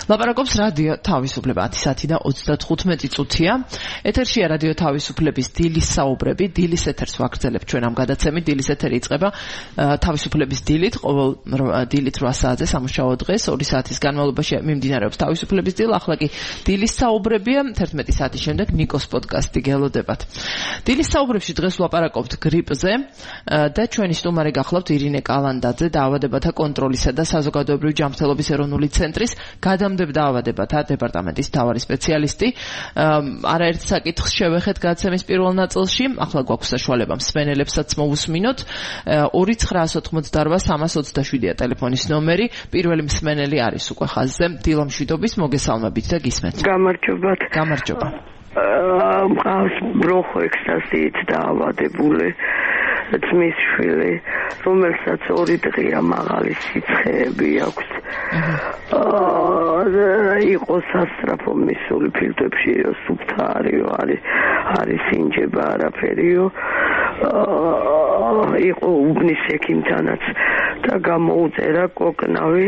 S1: ლაპარაკობს რადიო თავისუფლება ათი საათი და ოცდათხუთმეტი წუთია. ეთერშია რადიო თავისუფლების დილის საუბრები. დილის ეთერს ვაგრძელებთ ჩვენ ამ გადაცემით. დილის ეთერი იწყება თავისუფლების დილით, ყოველ დილით რვა საათზე სამუშაო დღეს, ორი საათის განმავლობაში მიმდინარეობს თავისუფლების დილ. ახლა კი დილის საუბრებია. თერთმეტი საათის შემდეგ ნიკოს პოდკასტი გელოდებათ. დილის საუბრებში დღეს ვლაპარაკობთ გრიპზე და ჩვენი სტუმარი გახლავთ ირინე კალანდაძე, დაავადებათა კონტროლისა და საზოგადოებრივი ჯანმრთელობის ეროვნული ცენტრის გადამდებდა დაავადებათა დეპარტამენტის მთავარი სპეციალისტი. არაერთ საკითხს შევეხეთ გადაცემის პირველ ნაწილში. ახლა გვაქვს საშუალება მსმენელებსაც მოусმინოთ. ორი ცხრაას ოთხმოცდარვა სამას ოცდაშვიდია ტელეფონის ნომერი. პირველი მსმენელი არის უკვე ხაზზე. დილა მშვიდობის, მოგესალმებით და გისმენთ.
S5: გამარჯობათ.
S1: გამარჯობა.
S5: მყავს ბროხო ექსტაზიით დაავადებული ძმის შვილი, რომელსაც ორი დღეა მაღალი სიცხეები აქვს. იყო სასწრაფო მისული ფილტვებშიო, სუფთა არისო, არის არის ინჯება არაფერიო. იყო უბნის ექიმთანაც და გამოუწერა კოკნავი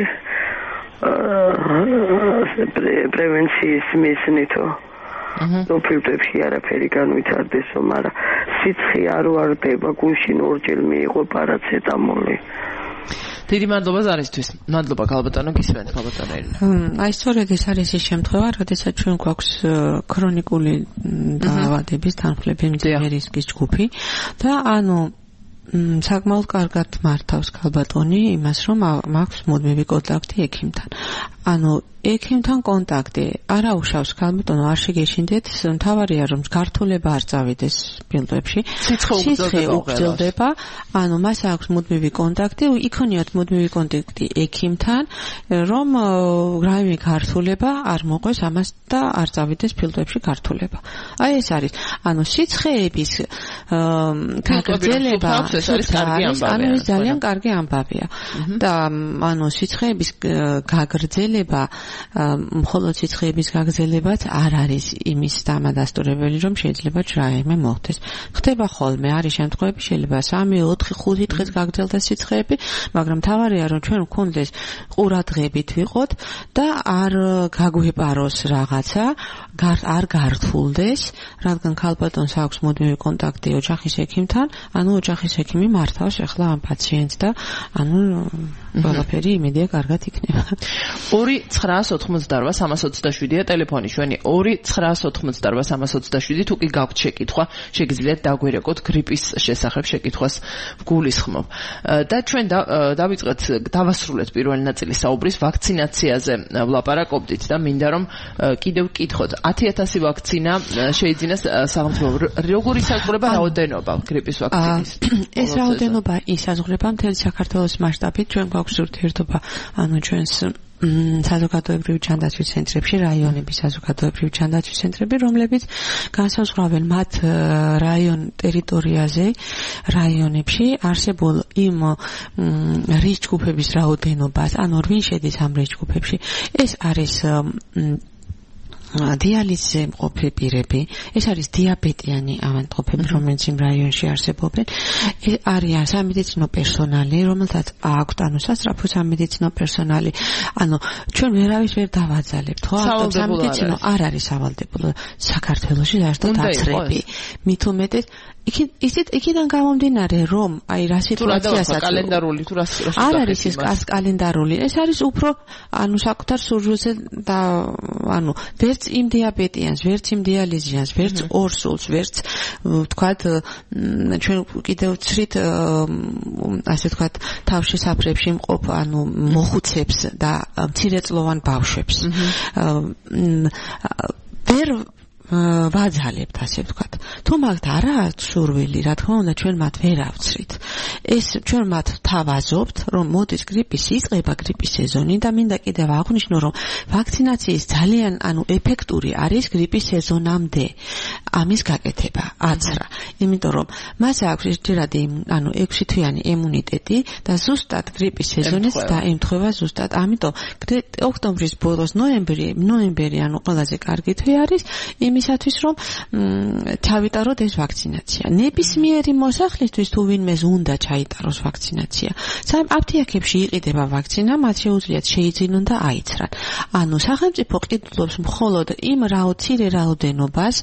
S5: პრევენციის მიზნითო. ნუ ფილტვებში არაფერი განვითარდესო, მაგრამ სიცხე არ ვარდება, გუშინ ორჯერ მიიღო პარაცეტამოლი.
S1: დიდი მადლობა ზარისთვის. მადლობა ქალბატონო, გისმენთ ქალბატონო ირინე.
S2: აი სწორედ ეს არის ის შემთხვევა, როდესაც ჩვენ გვაქვს ქრონიკული დაავადების თანხლები მძიმე რისკის ჯგუფი და ანუ საკმაოდ კარგად მართავს ქალბატონი იმას, რომ მაქვს მუდმივი კონტაქტი ექიმთან. ანუ ექიმთან კონტაქტი არა უშავს ქალბატონო, არ შეგეშინდეთ, მთავარია რომ გართულება არ წავიდეს ფილტვებში. სიცხე უგრძელდება, ანუ მას აქვს მუდმივი კონტაქტი, იქონიოთ მუდმივი კონტაქტი ექიმთან, რომ რაიმე გართულება არ მოყვეს ამას და არ წავიდეს ფილტვებში გართულება. აი ეს არის, ანუ სიცხეების გაგრძელება
S1: ეს არის კარგი ამბავია.
S2: ანუ ეს ძალიან კარგი ამბავია. და ანუ სიცხეების გაგრძელება, მხოლოდ სიცხეების გაგრძელებაც არ არის იმის დამადასტურებელი, რომ შეიძლება რაიმე მოხდეს. ხდება ხოლმე, არის შემთხვევები, შეიძლება სამი, ოთხი, ხუთი დღეს გაგრძელდეს სიცხეები, მაგრამ მთავარია რომ ჩვენ ვქონდეს ყურადღებით ვიყოთ და არ გაგვეპაროს რაღაცა, არ გართულდეს, რადგან ქალბატონს აქვს მუდმივი კონტაქტი ოჯახის ექიმთან, ანუ ოჯახის ექიმი მართავს ახლა ამ პაციენტს და ანუ ყველაფერი იმედია კარგად იქნება.
S1: ორი ცხრაას ოთხმოცდარვა სამას ოცდაშვიდია ტელეფონი ჩვენი. ორი ცხრაას ოთხმოცდარვა სამას ოცდაშვიდი. თუ კი გაქვთ შეკითხვა, შეგიძლიათ დაგვირეკოთ გრიპის შესახებ შეკითხვას ვგულისხმობ. და ჩვენ დავიწყეთ, დავასრულეთ პირველი ნაწილის საუბრის ვაქცინაციაზე ვლაპარაკობდით და მინდა რომ კიდევ ვკითხოთ. ათი ათასი ვაქცინა შეიძინეს სახელმწიფო. როგორი საზღვრება რაოდენობა გრიპის ვაქცინის?
S2: ეს რაოდენობა ისაზღვრება მთელი საქართველოს მასშტაბით. ჩვენ გვაქვს ურთიერთობა ანუ ჩვენს საზოგადოებრივი ჩანდაცვის ცენტრებში, რაიონების საზოგადოებრივი ჩანდაცვის ცენტრები, რომლებიც განსაზღვრავენ მათ რაიონ ტერიტორიაზე, რაიონებში არსებულ იმ რისკ ჯგუფების რაოდენობას, ანუ რვინ შედის ამ რისკ ჯგუფებში. ეს არის დიალიზზე მყოფი პირები, ეს არის დიაბეტიანი ავადმყოფები, რომელიც იმ რაიონში არსებობენ. არიან სამედიცინო პერსონალი, რომელთაც აქვთ ანუ სასწრაფო სამედიცინო პერსონალი. ანუ ჩვენ ვერავის ვერ დავაძალებთ, ხო? სამედიცინო არ არის სავალდებულო საქართველოში ზუსტად აცრები. მით უმეტეს ისეთ იქიდან გამომდინარე, რომ აი რა სიტუაციასაც
S1: კალენდარული თუ რა
S2: არ არის ეს კალენდარული, ეს არის უფრო ანუ საკუთარ სურვილზე და ანუ ვერც იმ დიაბეტიანს, ვერც იმ დიალიზიანს, ვერც ორსულს, ვერც ვთქვათ ჩვენ კიდევ ვცრით ასე ვთქვათ თავში საფრებში მყოფ ანუ მოხუცებს და მცირეწლოვან ბავშვებს. ვერ ვაძალებთ ასე ვთქვათ. თუ მაგთ არა აქვთ სურვილი, რა თქმა უნდა ჩვენ მათ ვერ ავცრით. ეს ჩვენ მათ თავაზობთ, რომ მოდის გრიპის იწყება, გრიპის სეზონი და მინდა კიდევ აღვნიშნო, რომ ვაქცინაციის ძალიან ანუ ეფექტური არის გრიპის სეზონამდე ამის გაკეთება, აცრა. იმიტომ რომ მას აქვს ერთადერთი ანუ ექვსი თვიანი იმუნიტეტი და ზუსტად გრიპის სეზონიც დაემთხვევა ზუსტად. ამიტომ ოქტომბრის ბოლოს ნოემბერი, ნოემბერი ანუ ყველაზე კარგი თვე არის იმისათვის, რომ ჩავიტაროთ ეს ვაქცინაცია. ნებისმიერი მოსახლისთვის თუ ვინმეს უნდა ჩაიტაროს ვაქცინაცია. სამ აფთიაქებში იყიდება ვაქცინა, მათ შეუძლიათ შეიძინონ და აიცრან. ანუ სახელმწიფო ყიდულობს მხოლოდ იმ რაოდენობით რაოდენობას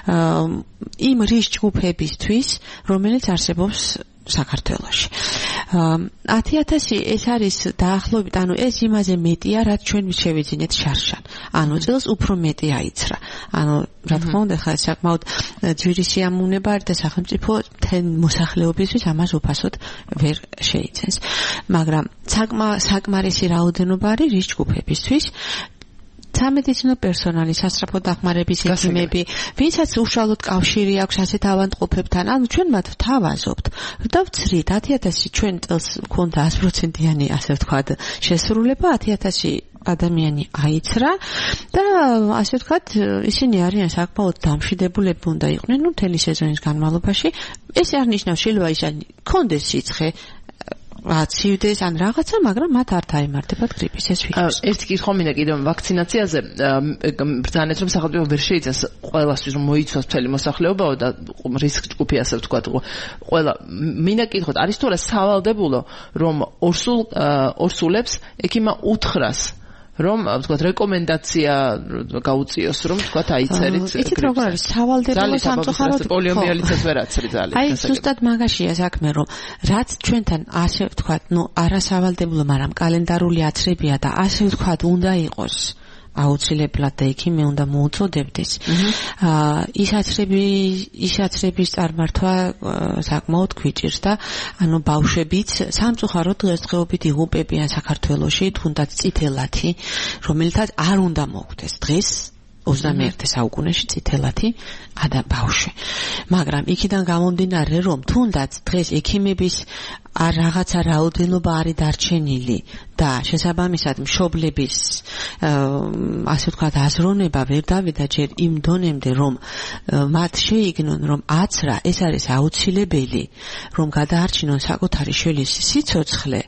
S2: იმ რისკ ჯგუფებისთვის, რომელიც არსებობს საქართველოში. ათი ათასი ეს არის დაახლოებით, ანუ ეს იმაზე მეტია, რაც ჩვენ შევიძინეთ შარშან. ანუ წელს უფრო მეტი აიცრა. ანუ რა თქმა უნდა, ხა საკმაოდ ძვირი სიამოვნება არის და სახელმწიფო თენ მოსახლეობისთვის ამას უფასოდ ვერ შეიცენს. მაგრამ საკმარისი რაოდენობა არის რისკ ჯგუფებისთვის. სამედიცინო პერსონალი, სასწრაფო დახმარების ექიმები, ვინცაც უშუალოდ კავშირი აქვს ასეთ ავადმყოფებთან, ანუ ჩვენ მათ ვთავაზობთ და ვცრით ათი ათასი ჩვენ წელს გვქონდა ათი პროცენტიანი, ასე ვთქვათ, შესრულება, ათი ათასი ადამიანი აიცრა და ასე ვთქვათ, ისინი არიან საკმაოდ დამშვიდებულები უნდა იყვნენ, ნუ მთელი სეზონის განმავლობაში. ეს არ ნიშნავს შეიძლება ისინი კონდეს სიცხე ცივდეს ან რაღაცა, მაგრამ მათ არ დაემართებათ გრიპის ეს ვირუსი.
S1: ერთი კითხვა მინდა კიდევ ვაქცინაციაზე, ბრძანეთ რომ სახელმწიფო ვერ შეიცავს ყველასთვის რომ მოიცვას მთელი მოსახლეობაო და რისკ ჯგუფი ასე ვთქვათ, ყველა მინდა კითხოთ, არის თუ არა სავალდებულო რომ ორსულ ორსულებს ექიმა უთხრას რომ ვთქვათ რეკომენდაცია გაუწიოს რომ ვთქვათ აიცერით გრიპს.
S2: იცით როგორ არის სავალდებულო სამწუხაროდ
S1: პოლიომიელიცაც ვერ აცრი ძალიან.
S2: აი ზუსტად მაგაშია საქმე რომ რაც ჩვენთან ასე ვთქვათ, ნუ არასავალდებულო, მაგრამ კალენდარული აცრებია და ასე ვთქვათ უნდა იყოს. აუცილებლად და ექიმი უნდა მოუწოდებდეს. აა ის აცრები, ის აცრების წარმართვა საკმაოდ გვიჭირს და ანუ ბავშვებიც სამწუხაროდ დღესდღეობით იღუპებიან საქართველოში, თუნდაც წითელათი, რომელთაც არ უნდა მოხვდეს დღეს ოცდამეერთე საუკუნეში წითელათი ადა ბავშვი. მაგრამ იქიდან გამომდინარე რომ თუნდაც დღეს ექიმების არ რაღაცა რაოდენობა არის დარჩენილი და შესაბამისად მშობლების ასე ვთქვათ აზროვნება ვერ დავიდა ჯერ იმ დონემდე რომ მათ შეიგნონ რომ აცრა ეს არის აუცილებელი რომ გადაარჩინონ საკუთარი შვილის სიცოცხლე.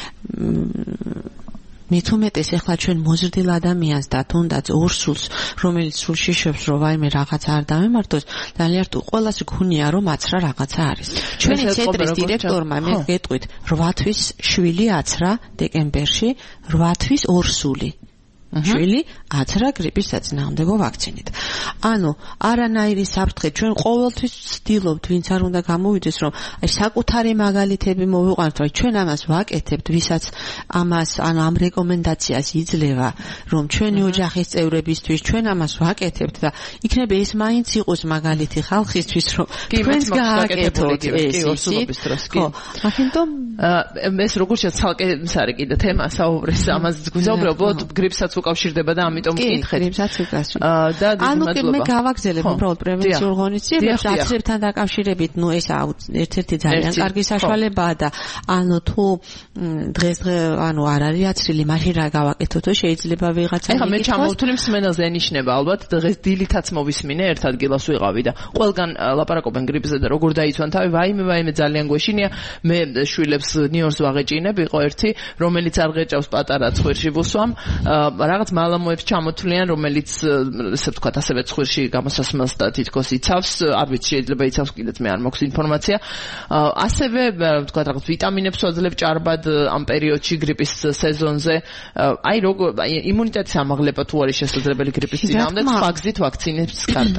S2: მით უმეტეს ახლა ჩვენ მოზრდილ ადამიანს და თუნდაც ორსულს, რომელიც სულში შვებს რომ ვაიმე რაღაცა არ დამემართოს, ძალიან რთულ ყველას გქონია რომ აცრა რაღაცა არის. ჩვენი ცენტრის დირექტორმა მე გეტყვით რვა თვის შვილი აცრა დეკემბერში, რვა თვის ორსული. შვილი აცრა გრიპის საწინააღმდეგო ვაქცინით. ანუ არანაირი საფრთხე ჩვენ ყოველთვის ვცდილობთ, ვინც არ უნდა გამოვიდეს, რომ აი საკუთარი მაგალითები მოვიყვანოთ, რომ ჩვენ ამას ვაკეთებთ, ვისაც ამას ანუ ამ რეკომენდაციას იძლევა, რომ ჩვენი ოჯახის წევრებისთვის ჩვენ ამას ვაკეთებთ და იქნება ეს მაინც იყოს მაგალითი ხალხისთვის, რომ თქვენს გააკეთოთ ეს ის. ხო, ამიტომ
S1: ეს როგორია ცალკე ის არის კიდე თემა საუბრის ამას გვიზაუბრებთ გრიპსაც უკავშირდება და ამიტომ ვკითხეთ.
S2: გრიპსაც უკავშირდება. და ანუ მე გავაგზელებ უბრალოდ პრევენციულ ღონისძიებებს აცრებთან დაკავშირებით, ნუ ეს ერთ-ერთი ძალიან კარგი საშუალებაა და ანუ თუ დღესდღე ანუ არ არის აცრილი, მაშინ რა გავაკეთოთ, შეიძლება ვიღაცა
S1: ეხლა მე ჩამოვთვლი მსმენელს ენიშნება ალბათ დღეს დილითაც მოვისმინე ერთ ადგილას ვიყავი და ყველგან ლაპარაკობენ გრიპზე და როგორ დაიცვან თავი, ვაიმე ვაიმე ძალიან გვეშინია. მე შვილებს ნიორს ვაღეჭინებ, იყო ერთი რომელიც არ ღეჭავს პატარა ცხვირში ვუსვამ, რაღაც მალამოებს ჩამოთვლიან, რომელიც ესე ვთქვათ ასევე ცხვირში გამოსასმელს და თითქოს იცავს, არ ვიცი შეიძლება იცავს კიდეც მე არ მაქვს ინფორმაცია. ასევე ვთქვათ რაღაც ვიტამინებს ვაძლევ ჭარბად ამ პერიოდში გრიპის სეზონზე. აი როგორ იმუნიტეტის ამაღლება თუ არის შესაძლებელი გრიპის წინააღმდეგ, სხვა გზით ვაქცინებს გარდა.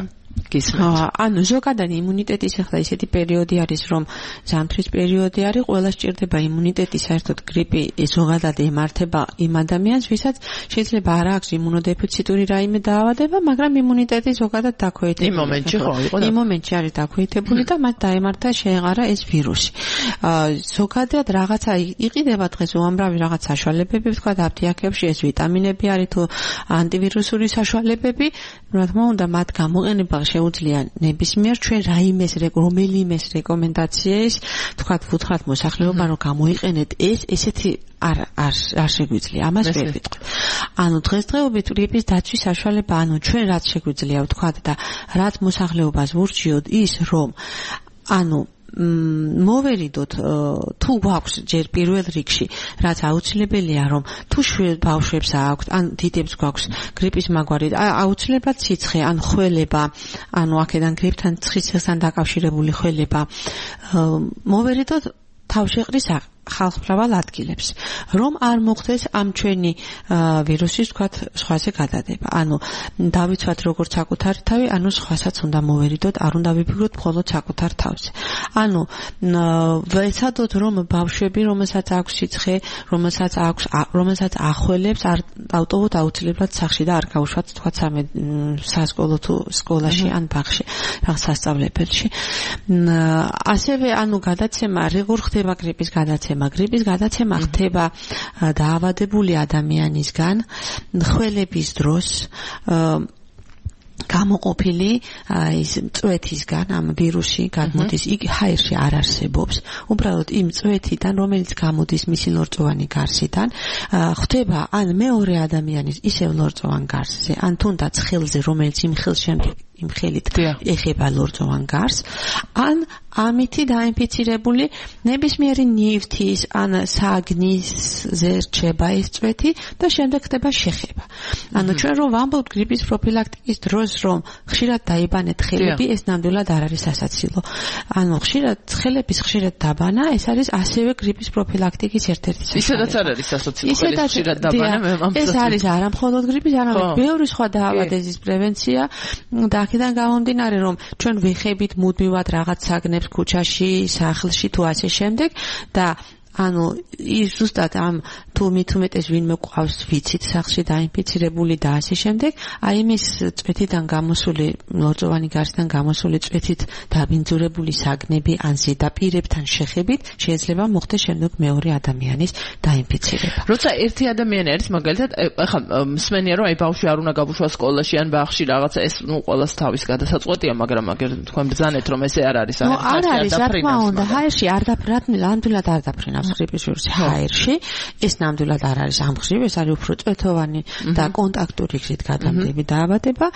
S2: ანუ ზოგადად იმუნიტეტის ახლა ისეთი პერიოდი არის, რომ ზამთრის პერიოდი არის, ყველა სჭირდება იმუნიტეტი, საერთოდ გრიპი ზოგადად ემართება იმ ადამიანს, ვისაც შეიძლება არ აქვს იმუნოდეფიციტური რაიმე დაავადება, მაგრამ იმუნიტეტი ზოგადად დაქვეითებული.
S1: იმ მომენტში ხო იყო და
S2: იმ მომენტში არის დაქვეითებული და მათ დაემართა შეეყარა ეს ვირუსი. ზოგადად რაღაცა იყიდება დღეს უამრავი რაღაც საშუალებები, ვთქვათ, აფთიაქებში ეს ვიტამინები არის თუ ანტივირუსული საშუალებები, რა თქმა უნდა, მათ გამოყენება შეუძლია ნებისმიერ ჩვენ რაიმეს რომელიმეს რეკომენდაციას თქვათ ვუთხრათ მოსახლეობამ რომ გამოიყენეთ ეს ესეთი არ არ არ შეგვიძლია ამას ვერ ვიტყვი. ანუ დღესდღეობით გრიპის დაცვის საშუალება ანუ ჩვენ რაც შეგვიძლია ვთქვათ და რაც მოსახლეობას ვურჩიოთ ის რომ ანუ მოვერიდოთ თუ გვაქვს ჯერ პირველ რიგში რაც აუცილებელია რომ თუ შვიდ ბავშვებს აქვთ ან დიდებს გვაქვს გრიპის მაგვარი აუცილებლად სიცხე ან ხველება ანუ აქედან გრიპთან ცხისხესთან დაკავშირებული ხველება მოვერიდოთ თავშეყრის ხალხმრავალ ადგილებს რომ არ მოხდეს ამ ჩვენი ვირუსის თქვათ სხვაზე გადადება ანუ დავიცვათ როგორც საკუთარი თავი ანუ სხვასაც უნდა მოვერიდოთ არ უნდა ვიფიქროთ მხოლოდ საკუთარ თავზე ანუ ვეცადოთ რომ ბავშვები რომელსაც აქვს სიცხე რომელსაც აქვს რომელსაც ახველებს არ ავტოვოთ აუცილებლად სახლში და არ გაუშვათ თქვათ სასკოლო თუ სკოლაში ან ბაღში რაღაც სასწავლებელში ასევე ანუ გადაცემა რეგულ ხდება გრიპის გადაცემა გრიპის გადაცემა ხდება დაავადებული ადამიანისგან ხველების დროს გამოყოფილი ის წვეთისგან ამ ვირუსი გადმოდის იგი ჰაერში არ არსებობს უბრალოდ იმ წვეთიდან რომელიც გამოდის მისი ლორწოვანი გარსიდან ხდება ან მეორე ადამიანის ისევ ლორწოვან გარსზე ან თუნდაც ხელზე რომელიც იმ ხელს შემდეგ იმ ხელით ეხება ლორწოვან გარს ან ამითი დაინფიცირებული ნებისმიერი ნივთის ან საგნისზე რჩება ეს წვეთი და შემდეგ ხდება შეხება. ანუ ჩვენ რომ ვამბობთ გრიპის პროფილაქტიკის დროს რომ ხშირად დაიბანეთ ხელები ეს ნამდვილად არ არის სასაცილო. ანუ ხშირად ხელების ხშირად დაბანა ეს არის ასევე გრიპის პროფილაქტიკის ერთ-ერთი
S1: სასაცილო. ისედაც არ არის სასაცილო ხელის ხშირად დაბანა მე ამ
S2: ეს არის არა მხოლოდ გრიპის არამედ ბევრი სხვა დაავადების პრევენცია და აქედან გამომდინარე რომ ჩვენ ვეხებით მუდმივად რაღაც საგნებს ქუჩაში, სახლში თუ ასე შემდეგ და ანუ ის ზუსტად ამ თუ მithumetes ვინმე ყავს ვიცით სახლში დაინფიცირებული და ასე შემდეგ აი მის წვეთიდან გამოსული ლორწოვანი გარსიდან გამოსული წვეთით დაბინძურებული საგნები ან ზედაპირებთან შეხებით შეიძლება მოხდეს შემდეგ მეორე ადამიანის დაინფიცირება.
S1: როცა ერთი ადამიანი არის მაგალითად ახლა მსმენია რომ აი ბავშვი არ უნდა გაბუშვა სკოლაში ან ბაღში რაღაცა ეს ნუ ყოველს თავის გადასაწყვეტია მაგრამ აგერ თქვენ ბრძანეთ რომ ესე არ არის
S2: არ არ არის რა თქმა უნდა ჰაერში არ დაფრინავს არ დაფრინავს გრიპის ვირუსი ჰაერში ეს ნამდვილად არ არის ამხრივ ეს არის უფრო წვეთოვანი და კონტაქტური გზით გადამდები დაავადება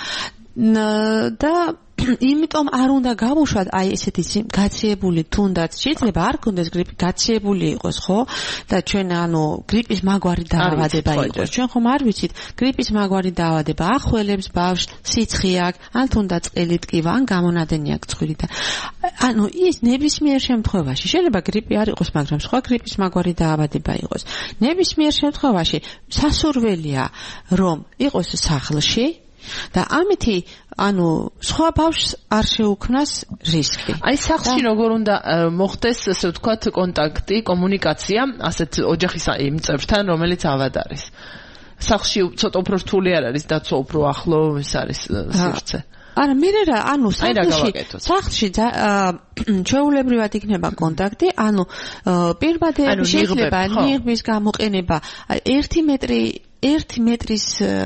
S2: და იმიტომ არ უნდა გავუშვათ აი ესეთი გაციებული თუნდაც შეიძლება არ გქონდეს გრიპი გაციებული იყოს ხო და ჩვენ ანუ გრიპის მაგვარი დაავადება იყოს ჩვენ ხომ არ ვიცით გრიპის მაგვარი დაავადება ახველებს ბავშვს სიცხე აქვს ან თუნდაც ყელი ტკივა ან გამონადენი აქვს ცხვირი და ანუ ის ნებისმიერ შემთხვევაში შეიძლება გრიპი არ იყოს მაგრამ სხვა გრიპის მაგვარი დაავადება იყოს ნებისმიერ შემთხვევაში სასურველია რომ იყოს სახლში და ამითი ანუ სხვა ბავშვს არ შეუქმნას რისკი.
S1: აი სახლში როგორ უნდა მოხდეს ასე ვთქვათ კონტაქტი, კომუნიკაცია ასეთ ოჯახის იმ წევრთან რომელიც ავად არის. სახლში ცოტა უფრო რთული არ არის დაცვა უფრო ახლო ის არის სივრცე.
S2: არა მე რა ანუ სახლში სახლში ჩვეულებრივად იქნება კონტაქტი ანუ პირბადეები შეიძლება ნიღბის გამოყენება ერთი მეტრი ერთი მეტრის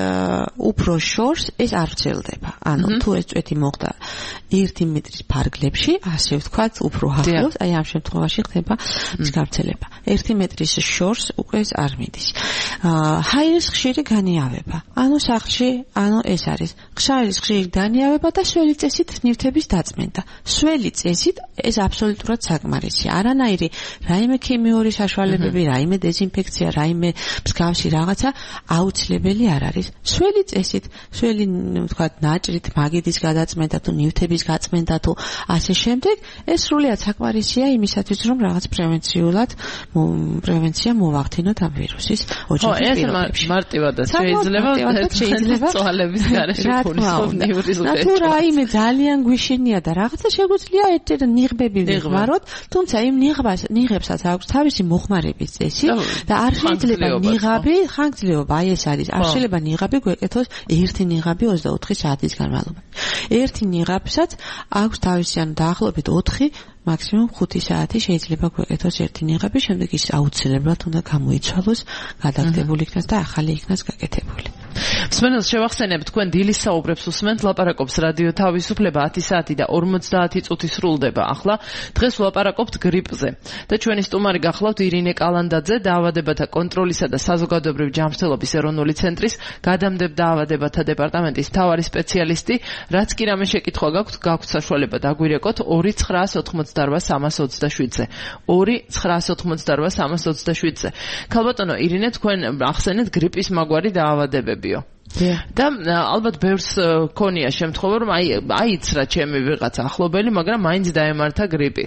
S2: უფრო შორს ეს არ ვრცელდება. ანუ თუ ეს წვეთი მოხდა ერთი მეტრის ფარგლებში, ასე ვთქვათ, უფრო ახლოს, აი ამ შემთხვევაში ხდება ის გავრცელება. ერთი მეტრის შორს უკვე ეს არ მიდის. ჰაერის ხშირი განიავება. ანუ სახლში, ანუ ეს არის. ხაერის ხშირი განიავება და სველი წესით ნივთების დაწმენდა. სველი წესით ეს აბსოლუტურად საკმარისია. არანაირი რაიმე ქიმიური საშუალებები, რაიმე დეზინფექცია, რაიმე მსგავსი რაღაცა აუცილებელი არ არის. სველი წესით, სველი ვთქვათ, ნაჭრით, მაგიდის გადაწმენდა თუ ნივთების გაწმენდა თუ ასე შემდეგ, ეს სრულიად საკმარისია იმისათვის, რომ რაღაც პრევენციულად პრევენცია მოვახდინოთ ამ ვირუსის ოჯახის პირობებში.
S1: მარტივადაც შეიძლება შეიძლება წვალების გარეშე ფუნქციონირების
S2: ზღერში. თუ რაიმე ძალიან გვიშინია და რაღაცა შეგვიძლია ერთ ნიღბები ვიღმაროთ, თუმცა იმ ნიღბას ნიღებსაც აქვს თავისი მოხმარების წესი და არ შეიძლება ნიღაბი ხანგრძლივობა აი ეს არის. არ შეიძლება ნიღაბი გვეკეთოს ერთი ნიღაბი ოცდაოთხი საათის განმავლობაში. ერთი ნიღაბსაც აქვს თავისი ანუ დაახლოებით ოთხი მაქსიმუმ ხუთი საათი შეიძლება გვეკეთოს ერთი ნიღაბი, შემდეგ ის აუცილებლად უნდა გამოიცვალოს, გადაგდებული იქნას და ახალი იქნას გაკეთებული.
S1: მსმენელს შევახსენებ, თქვენ დილის საუბრებს უსმენთ, ლაპარაკობს რადიო თავისუფლება ათი საათი და ორმოცდაათი წუთი სრულდება ახლა. დღეს ვლაპარაკობთ გრიპზე. და ჩვენი სტუმარი გახლავთ ირინე კალანდაძე, დაავადებათა კონტროლისა და საზოგადოებრივი ჯანმრთელობის ეროვნული ცენტრის გადამდებარე დაავადებათა დეპარტამენტის მთავარი სპეციალისტი. რაც კი რამე შეკითხვა გაქვთ, გაქვთ საშუალება დაგვირეკოთ ორი ცხრაას ოცდაოთხმოცდაოთხ სამას ოცდაშვიდზე. ორი ცხრაას ოცდაოთხმოცდაოთხ სამას ოცდაშვიდზე. ქალბატონო ირინე, თქვენ ახსენეთ გრიპის მაგვარი დაავადებებიო. და ალბათ ბევრს ქონია შემთხვევა, რომ აი აიცრა ჩემი ვიღაცა ახლობელი, მაგრამ მაინც დაემართა გრიპი.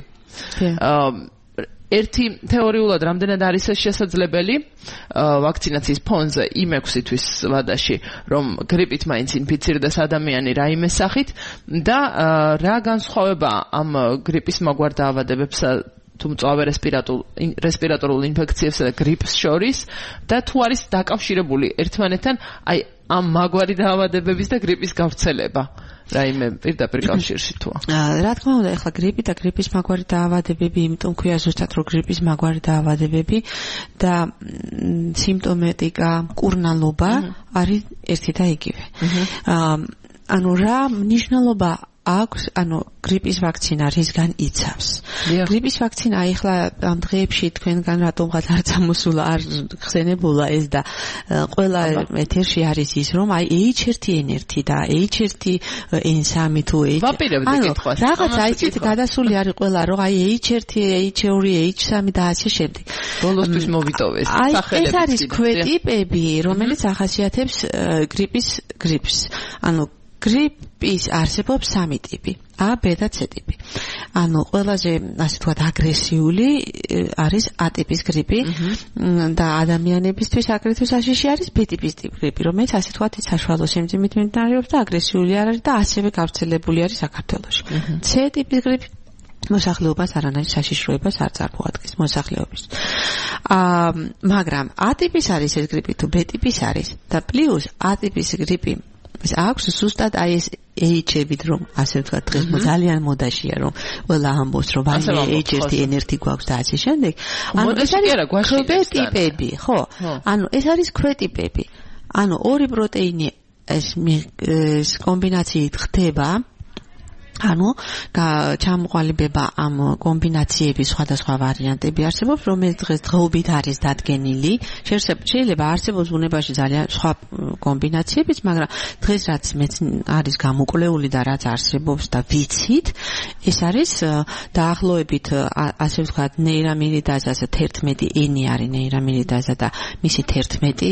S1: ერთი თეორიულად რამდენად არის ეს შესაძლებელი ვაქცინაციის ფონზე იმ ექვსი თვის ვადაში, რომ გრიპით მაინც ინფიცირდეს ადამიანი რაიმე სახით და რა განსხვავება ამ გრიპის მაგვარ დაავადებებსა თუ მწვავე რესპირატორულ ინფექციებსა და გრიპს შორის და თუ არის დაკავშირებული ერთმანეთთან აი ამ მაგვარი დაავადებების და გრიპის გავრცელება რაიმე პირდაპირ კავშირში თუა.
S2: რა თქმა უნდა, ეხლა გრიპი და გრიპის მაგვარი დაავადებები, იმიტომ ქვია ზუსტად რომ გრიპის მაგვარი დაავადებები და სიმპტომატიკა, მკურნალობა არის ერთი და იგივე. ანუ რა მნიშვნელობა აქვს, ანუ გრიპის ვაქცინა რისგან იცავს. გრიპის ვაქცინა ახლა ამ დღეებში თქვენგან რატომღაც არ წამოსულა, არ ხსენებულა ეს და ყველა ეთერში არის ის, რომ აი ეიჩ ერთი ენ ერთი და ეიჩ ერთი ენ სამი თუ ეიჩ
S1: ვაპირებდი კითხვას.
S2: რაღაც აიცით გადასული არის ყველა, რომ აი ეიჩ ერთი, ეიჩ ორი, ეიჩ სამი და ასე შემდეგ.
S1: ბოლოსთვის მოვიტოვეს
S2: სახელები. ეს არის ქვეტიპები, რომელიც ახასიათებს გრიპის გრიპს. ანუ გრიპის არსებობს სამი ტიპი, A, B და C ტიპი. ანუ ყველაზე, ასე ვთქვათ, აგრესიული არის A ტიპის გრიპი და ადამიანებისთვის აგრეთვე საშიში არის B ტიპის გრიპი, რომელიც ასე ვთქვათ, საშუალო სიმძიმით მიმდინარეობს და აგრესიული არ არის და ასევე გავრცელებული არის საქართველოში. C ტიპის გრიპი მოსახლეობას არანაირ საშიშროებას არ წარმოადგენს მოსახლეობის. აა მაგრამ A ტიპის არის ეს გრიპი თუ B ტიპის არის და პლუს A ტიპის გრიპი ეს აქვს ზუსტად აი ეს ეიჩებით რომ ასე ვთქვათ დღეს ძალიან მოდაშია რომ ყველა ამბობს რომ აი ეიჩ ერთი ენ ერთი გვაქვს და ასე შემდეგ.
S1: ანუ ეს არის
S2: ქვეტიპები, ხო? ანუ ეს არის ქვეტიპები. ანუ ორი პროტეინი ეს ეს კომბინაციით ხდება. ანუ ჩამოყალიბება ამ კომბინაციების სხვადასხვა ვარიანტები არსებობს, რომელიც დღეს დღეობით არის დადგენილი. შეიძლება არსებობს ბუნებაში ძალიან სხვა კომბინაციებიც, მაგრამ დღეს რაც არის გამოკვლეული და რაც არსებობს და ვიცით, ეს არის დაახლოებით ასე ვთქვათ ნეირამილიდაზას თერთმეტი ენი არის ნეირამილიდაზა და მისი თერთმეტი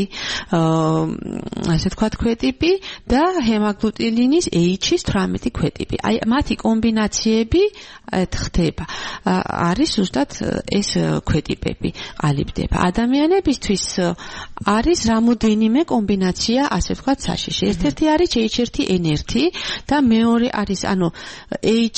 S2: ასე ვთქვათ ქვეტიპი და ჰემაგლუტილინის ეიჩის თვრამეტი ქვეტიპი. აი მათი კომბინაციები ხდება. არის ზუსტად ეს ქვეტიპები ყალიბდება. ადამიანებისთვის არის რამოდენიმე კომბინაცია, ასე ვთქვათ, საშიში. ერთ-ერთი არის ეიჩ ერთი ენ ერთი და მეორე არის ანუ ეიჩ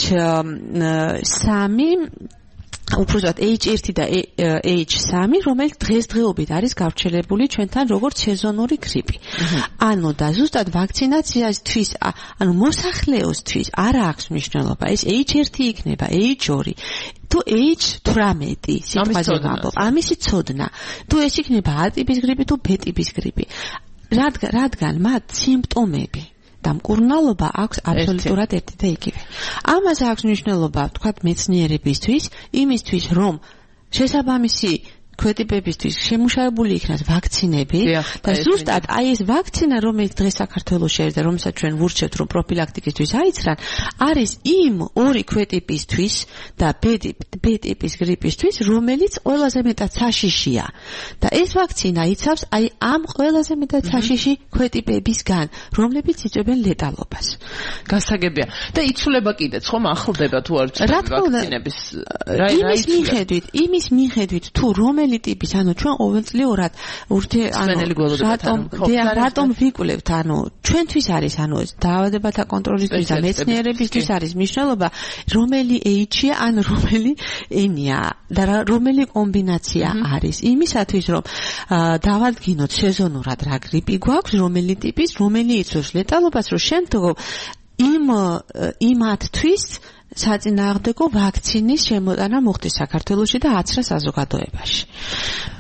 S2: სამი უბრალოდ ეიჩ ერთი და ეიჩ სამი, რომელიც დღესდღეობით არის გავრცელებული ჩვენთან როგორც სეზონური გრიპი. ანუ და ზუსტად ვაქცინაციასთვის, ანუ მოსახლეოსთვის არ აქვს მნიშვნელობა. ეს ეიჩ ერთი იქნება, ეიჩ ორი თუ ეიჩ თვრამეტი, სიტყვაზე ვამბობ, ამისი ცოდნა. თუ ეს იქნება A ტიპის გრიპი თუ B ტიპის გრიპი. რადგან რადგან მათ სიმპტომები და მკურნალობა აქვს აბსოლუტურად ერთი და იგივე. ამაზე აქვს მნიშვნელობა, ვთქვათ, მეცნიერებისთვის, იმისთვის, რომ შესაბამისი ქვეტიპებისთვის შემუშავებული იქნას ვაქცინები და ზუსტად აი ეს ვაქცინა, რომელიც დღეს საქართველოში არის და რომელსაც ჩვენ ვურჩევთ, რომ პროფილაქტიკისთვის აიცრან, არის იმ ორი ქვეტიპისთვის და B ტიპის გრიპისთვის, რომელიც ყველაზე მეტად საშიშია. და ეს ვაქცინა იცავს აი ამ ყველაზე მეტად საშიში ქვეტიპებისგან, რომლებიც იწვევენ ლეტალობას.
S1: გასაგებია. და იცვლება კიდეც, ხომ ახლდება თუ არ ვაქცინების რა რა
S2: იმის მიხედვით, იმის მიხედვით თუ რომელი ტიპის, ანუ ჩვენ ყოველწლიურად ურთე ანუ რატომ რატომ ვიკვლევთ, ანუ ჩვენთვის არის, ანუ დაავადებათა კონტროლისთვის და მეცნიერებისთვის არის მნიშვნელობა, რომელი ეიჩია, ანუ რომელი ენია და რომელი კომბინაცია არის. იმისათვის, რომ დავადგინოთ სეზონურად რა გრიპი გვაქვს, რომელი ტიპის, რომელი იწვევს ლეტალობას, რომ შემდგომ იმ იმათთვის საწინააღმდეგო ვაქცინის შემოტანა მოხდეს საქართველოში და აცრა საზოგადოებაში.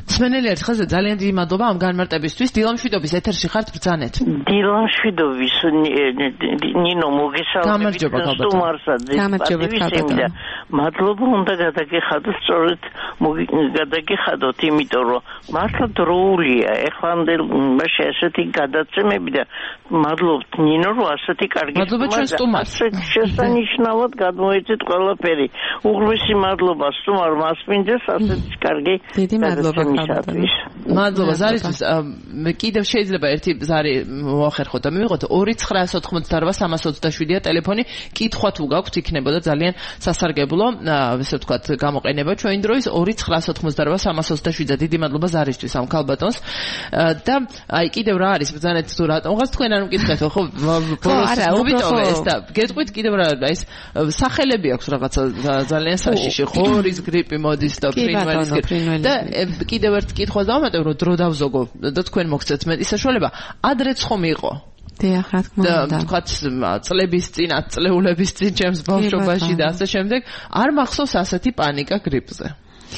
S1: სმენელი ერთხელ ძალიან დიდი მადლობა ამ განმარტებისთვის. დილამშვიდობის ეთერში ხართ ბრძანეთ.
S5: დილამშვიდობის ნინო მოგესალმებით სტუმარსაც.
S2: გამარჯობა.
S5: მადლობა უნდა გადაგიხადოთ, სწორედ გადაგიხადოთ, იმიტომ რომ მართლა დროულია. ეხლამდელმაში ასეთი გადაცემები და მადლობთ ნინო რომ ასეთი კარგი
S1: სტუმარს.
S5: შესანიშნავად გადმოეცეთ ყველაფერი. უღრმესი მადლობა სტუმარ მასპინძეს ასეთი კარგი
S2: დიდი მადლობა.
S1: მადლობა ზარისთვის. კიდევ შეიძლება ერთი ზარი მოახერხოთ და მივიღოთ ორი ცხრაას ოთხმოცდარვა სამას ოცდაშვიდია ტელეფონი. კითხვა თუ გაქვთ იქნებოდა ძალიან სასარგებლო, ესე ვთქვათ, გამოყენება ჩვენ დროის ორი ცხრაას ოთხმოცდარვა სამას ოცდაშვიდზე. დიდი მადლობა ზარისთვის ამ ქალბატონს. და აი კიდევ რა არის ბრძანეთ თუ რატომღაც თქვენ არ მკითხეთ ხო?
S2: არა,
S1: მოვიტოვე ეს და გეტყვით კიდევ რა ის სახელები აქვს რაღაცა ძალიან საშიში. ხორის გრიპი მოდის და ფრინველის გრიპი. და კიდევ ერთ კითხვას დავამატებ რომ დრო დავზოგო და თქვენ მოგცეთ მეტი საშუალება. ადრეც ხომ იყო?
S2: დიახ, რა თქმა უნდა.
S1: და თქვათ წლების წინ, ათწლეულების წინ ჩემს ბავშვობაში და ასე შემდეგ არ მახსოვს ასეთი პანიკა გრიპზე.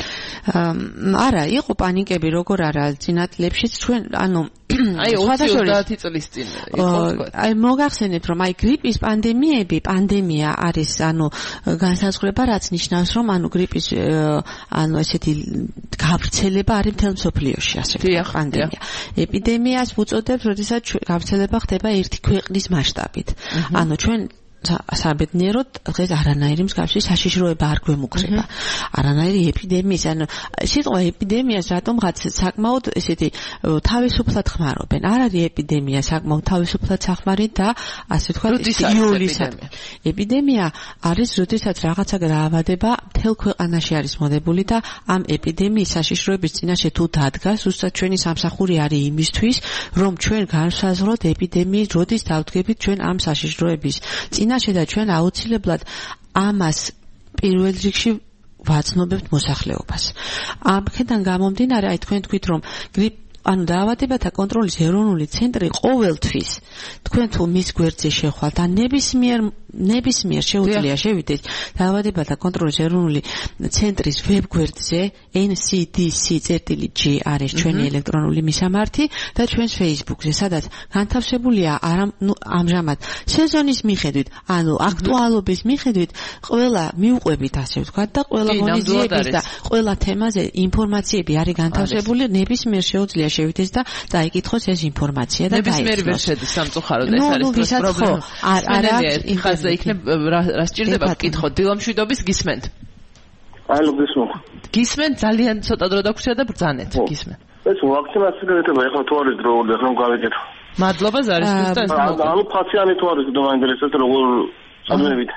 S2: არა, იყო პანიკები, როგორ არა, წინათლებშიც ჩვენ, ანუ
S1: აი ოცდაათი წლის წინ იყო.
S2: აი მოგახსენებთ რომ აი გრიპის პანდემიები, პანდემია არის, ანუ განსაზღვრება, რაც ნიშნავს რომ ანუ გრიპის ანუ ესეთი გავრცელება არის მთელ მსოფლიოში, ასე ვთქვათ, პანდემია. ეპიდემიას უწოდებს, როდესაც გავრცელება ხდება ერთი ქვეყნის მასშტაბით. ანუ ჩვენ საბედნიეროდ დღეს არანაირი მსგავსი საშიშროება არ გვემუქრება. არანაირი ეპიდემიის, ანუ სიტყვა ეპიდემიას რატომღაც საკმაოდ ესეთი თავისუფლად ხმარობენ. არ არის ეპიდემია საკმაოდ თავისუფლად სახმარი და ასე ვთქვათ იულისადმი. ეპიდემია არის, როდესაც რაღაცა გაავადება მთელ ქვეყანაში არის მოდებული და ამ ეპიდემიის საშიშროების წინაშე თუ დადგა, ზუსტად ჩვენი სამსახური არის იმისთვის, რომ ჩვენ განვსაზღვროთ ეპიდემიის როდის დავდგებით ჩვენ ამ საშიშროების წინაშე და ჩვენ აუცილებლად ამას პირველ რიგში ვაცნობებთ მოსახლეობას. ამქედან გამომდინარე, აი თქვენ თქვით რომ გრიპ ანუ დაავადებათა კონტროლის ეროვნული ცენტრი ყოველთვის თქვენ თუ მის გვერდზე შეხვალთ და ნებისმიერ ნებისმიერ შეუძლია შევიდეთ დაავადებათა კონტროლის ეროვნული ცენტრის ვებგვერდზე N C D C G არის ჩვენი ელექტრონული მისამართი და ჩვენს Facebook-ზე, სადაც განთავსებულია ამჟამად სეზონის მიხედვით, ანუ აქტუალობის მიხედვით ყველა მიუყვებით, ასე ვთქვათ, და ყველა მონიზიების და ყველა თემაზე ინფორმაციები არის განთავსებული, ნებისმიერ შეუძლია შევიდეს და დაიკითხოს ეს ინფორმაცია და დაიხსნას. ნებისმიერ ვერ შედის სამწუხაროდ ეს არის პრობლემა. არა, ხაზზე იქნებ რა სჭირდება გკითხოთ. დილამშვიდობის გისმენთ.
S6: ალო გისმენთ.
S1: გისმენთ, ძალიან ცოტა დრო დაგვჭირდა და ბრძანეთ გისმენთ.
S6: ეს ვაქცინაცია ეთება ეხლა თუ არის დროული, ეხლა გავიკეთო.
S1: მადლობა ზარისთვის და ეს მოგო.
S6: ანუ ფაციანი თუ არის და მაინტერესებს როგორ სამნებით.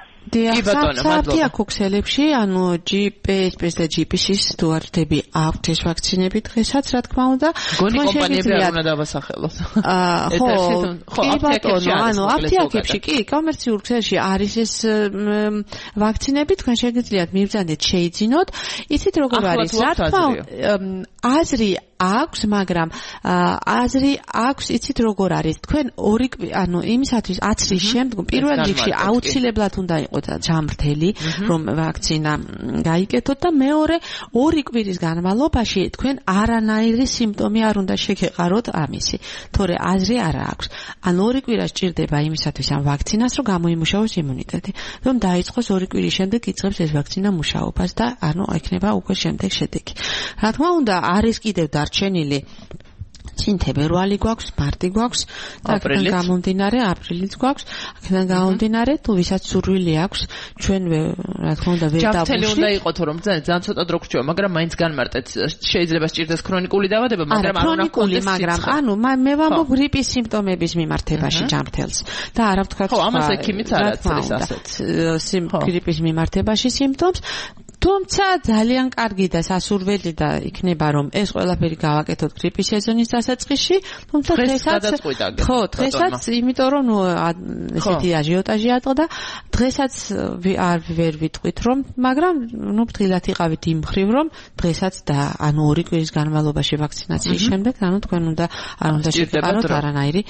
S2: დიახ, ქუქსელებში, ანუ G P S და G P C-ს დუარტები აქვთ ეს ვაქცინები დღესაც, რა თქმა უნდა.
S1: გონი კომპანიები არ უნდა დავასახელოთ.
S2: ხო, კი ბატონო, ანუ აფთიაქებში კი, კომერციულ ქსელში არის ეს ვაქცინები, თქვენ შეგიძლიათ მიბრძანდეთ, შეიძინოთ. იცით როგორ არის, რა თქმა უნდა, აზრი აქვს, მაგრამ აზრი აქვს, იცით როგორ არის, თქვენ ორი, ანუ იმისათვის აცრის შემდგომ პირველ რიგში აუცილებლად უნდა იყოს ჯამრთელი, რომ ვაქცინა გაიკეთოთ და მეორე ორი კვირის განმავლობაში თქვენ არანაირი სიმპტომი არ უნდა შეგეყაროთ ამისი, თორე აზრი არ აქვს. ან ორი კვირა სჭირდება იმისათვის ამ ვაქცინას, რომ გამოიმუშაოს იმუნიტეტი. რომ დაიწყოს ორი კვირის შემდეგ იწყებს ეს ვაქცინა მუშაობას და ანუ ექნება უკვე შემდეგ შედეგი. რა თქმა უნდა, არის კიდევ დარჩენილი წინ თებერვალი გვაქვს, მარტი გვაქვს, და აქედან გამომდინარე აპრილიც გვაქვს, აქედან გამომდინარე თუ ვისაც სურვილი აქვს, ჩვენ რა თქმა უნდა ვერ დავუშვით.
S1: ჯანმრთელი უნდა იყოს, რომ ძალიან ცოტა დრო გრჩება, მაგრამ მაინც განმარტეთ, შეიძლება სჭირდეს ქრონიკული დაავადება, მაგრამ არ უნდა
S2: ქრონიკული, მაგრამ ანუ მე ვამბობ გრიპის სიმპტომების მიმართებაში ჯანმრთელს და არა ვთქვათ,
S1: ხო, ამას ექიმიც არ აცრის ასეთ
S2: გრიპის მიმართებაში სიმპტომს. თუმცა ძალიან კარგი და სასურველი და იქნება რომ ეს ყველაფერი გავაკეთოთ გრიპის სეზონის დასაწყისში, თუმცა დღესაც ხო, დღესაც იმიტომ რომ ნუ ესეთი აჟიოტაჟი ატყდა, დღესაც არ ვერ ვიტყვით რომ, მაგრამ ნუ ფრთხილად იყავით იმ მხრივ რომ დღესაც და ანუ ორი კვირის განმავლობაში ვაქცინაციის შემდეგ, ანუ თქვენ უნდა არ უნდა შეგყაროთ არანაირი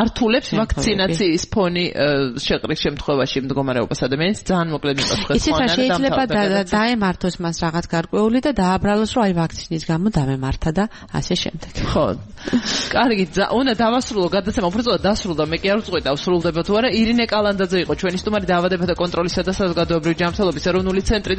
S1: ართულებს ვაქცინაციის ფონი შეყრის შემთხვევაში მდგომარეობას ადამიანს ძალიან მოკლედ მიყავს.
S2: შეიძლება დაემართოს მას რაღაც გარკვეული და დააბრალოს რომ აი ვაქცინის გამო დამემართა და ასე შემდეგ.
S1: ხო. კარგი, უნდა დავასრულო გადაცემა, უბრალოდ დასრულდა, მე კი არ ვწყვეტ სრულდება თუ არა. ირინე კალანდაძე იყო ჩვენი სტუმარი, დაავადებათა კონტროლისა და საზოგადოებრივი ჯანმრთელობის ეროვნული ცენტრი.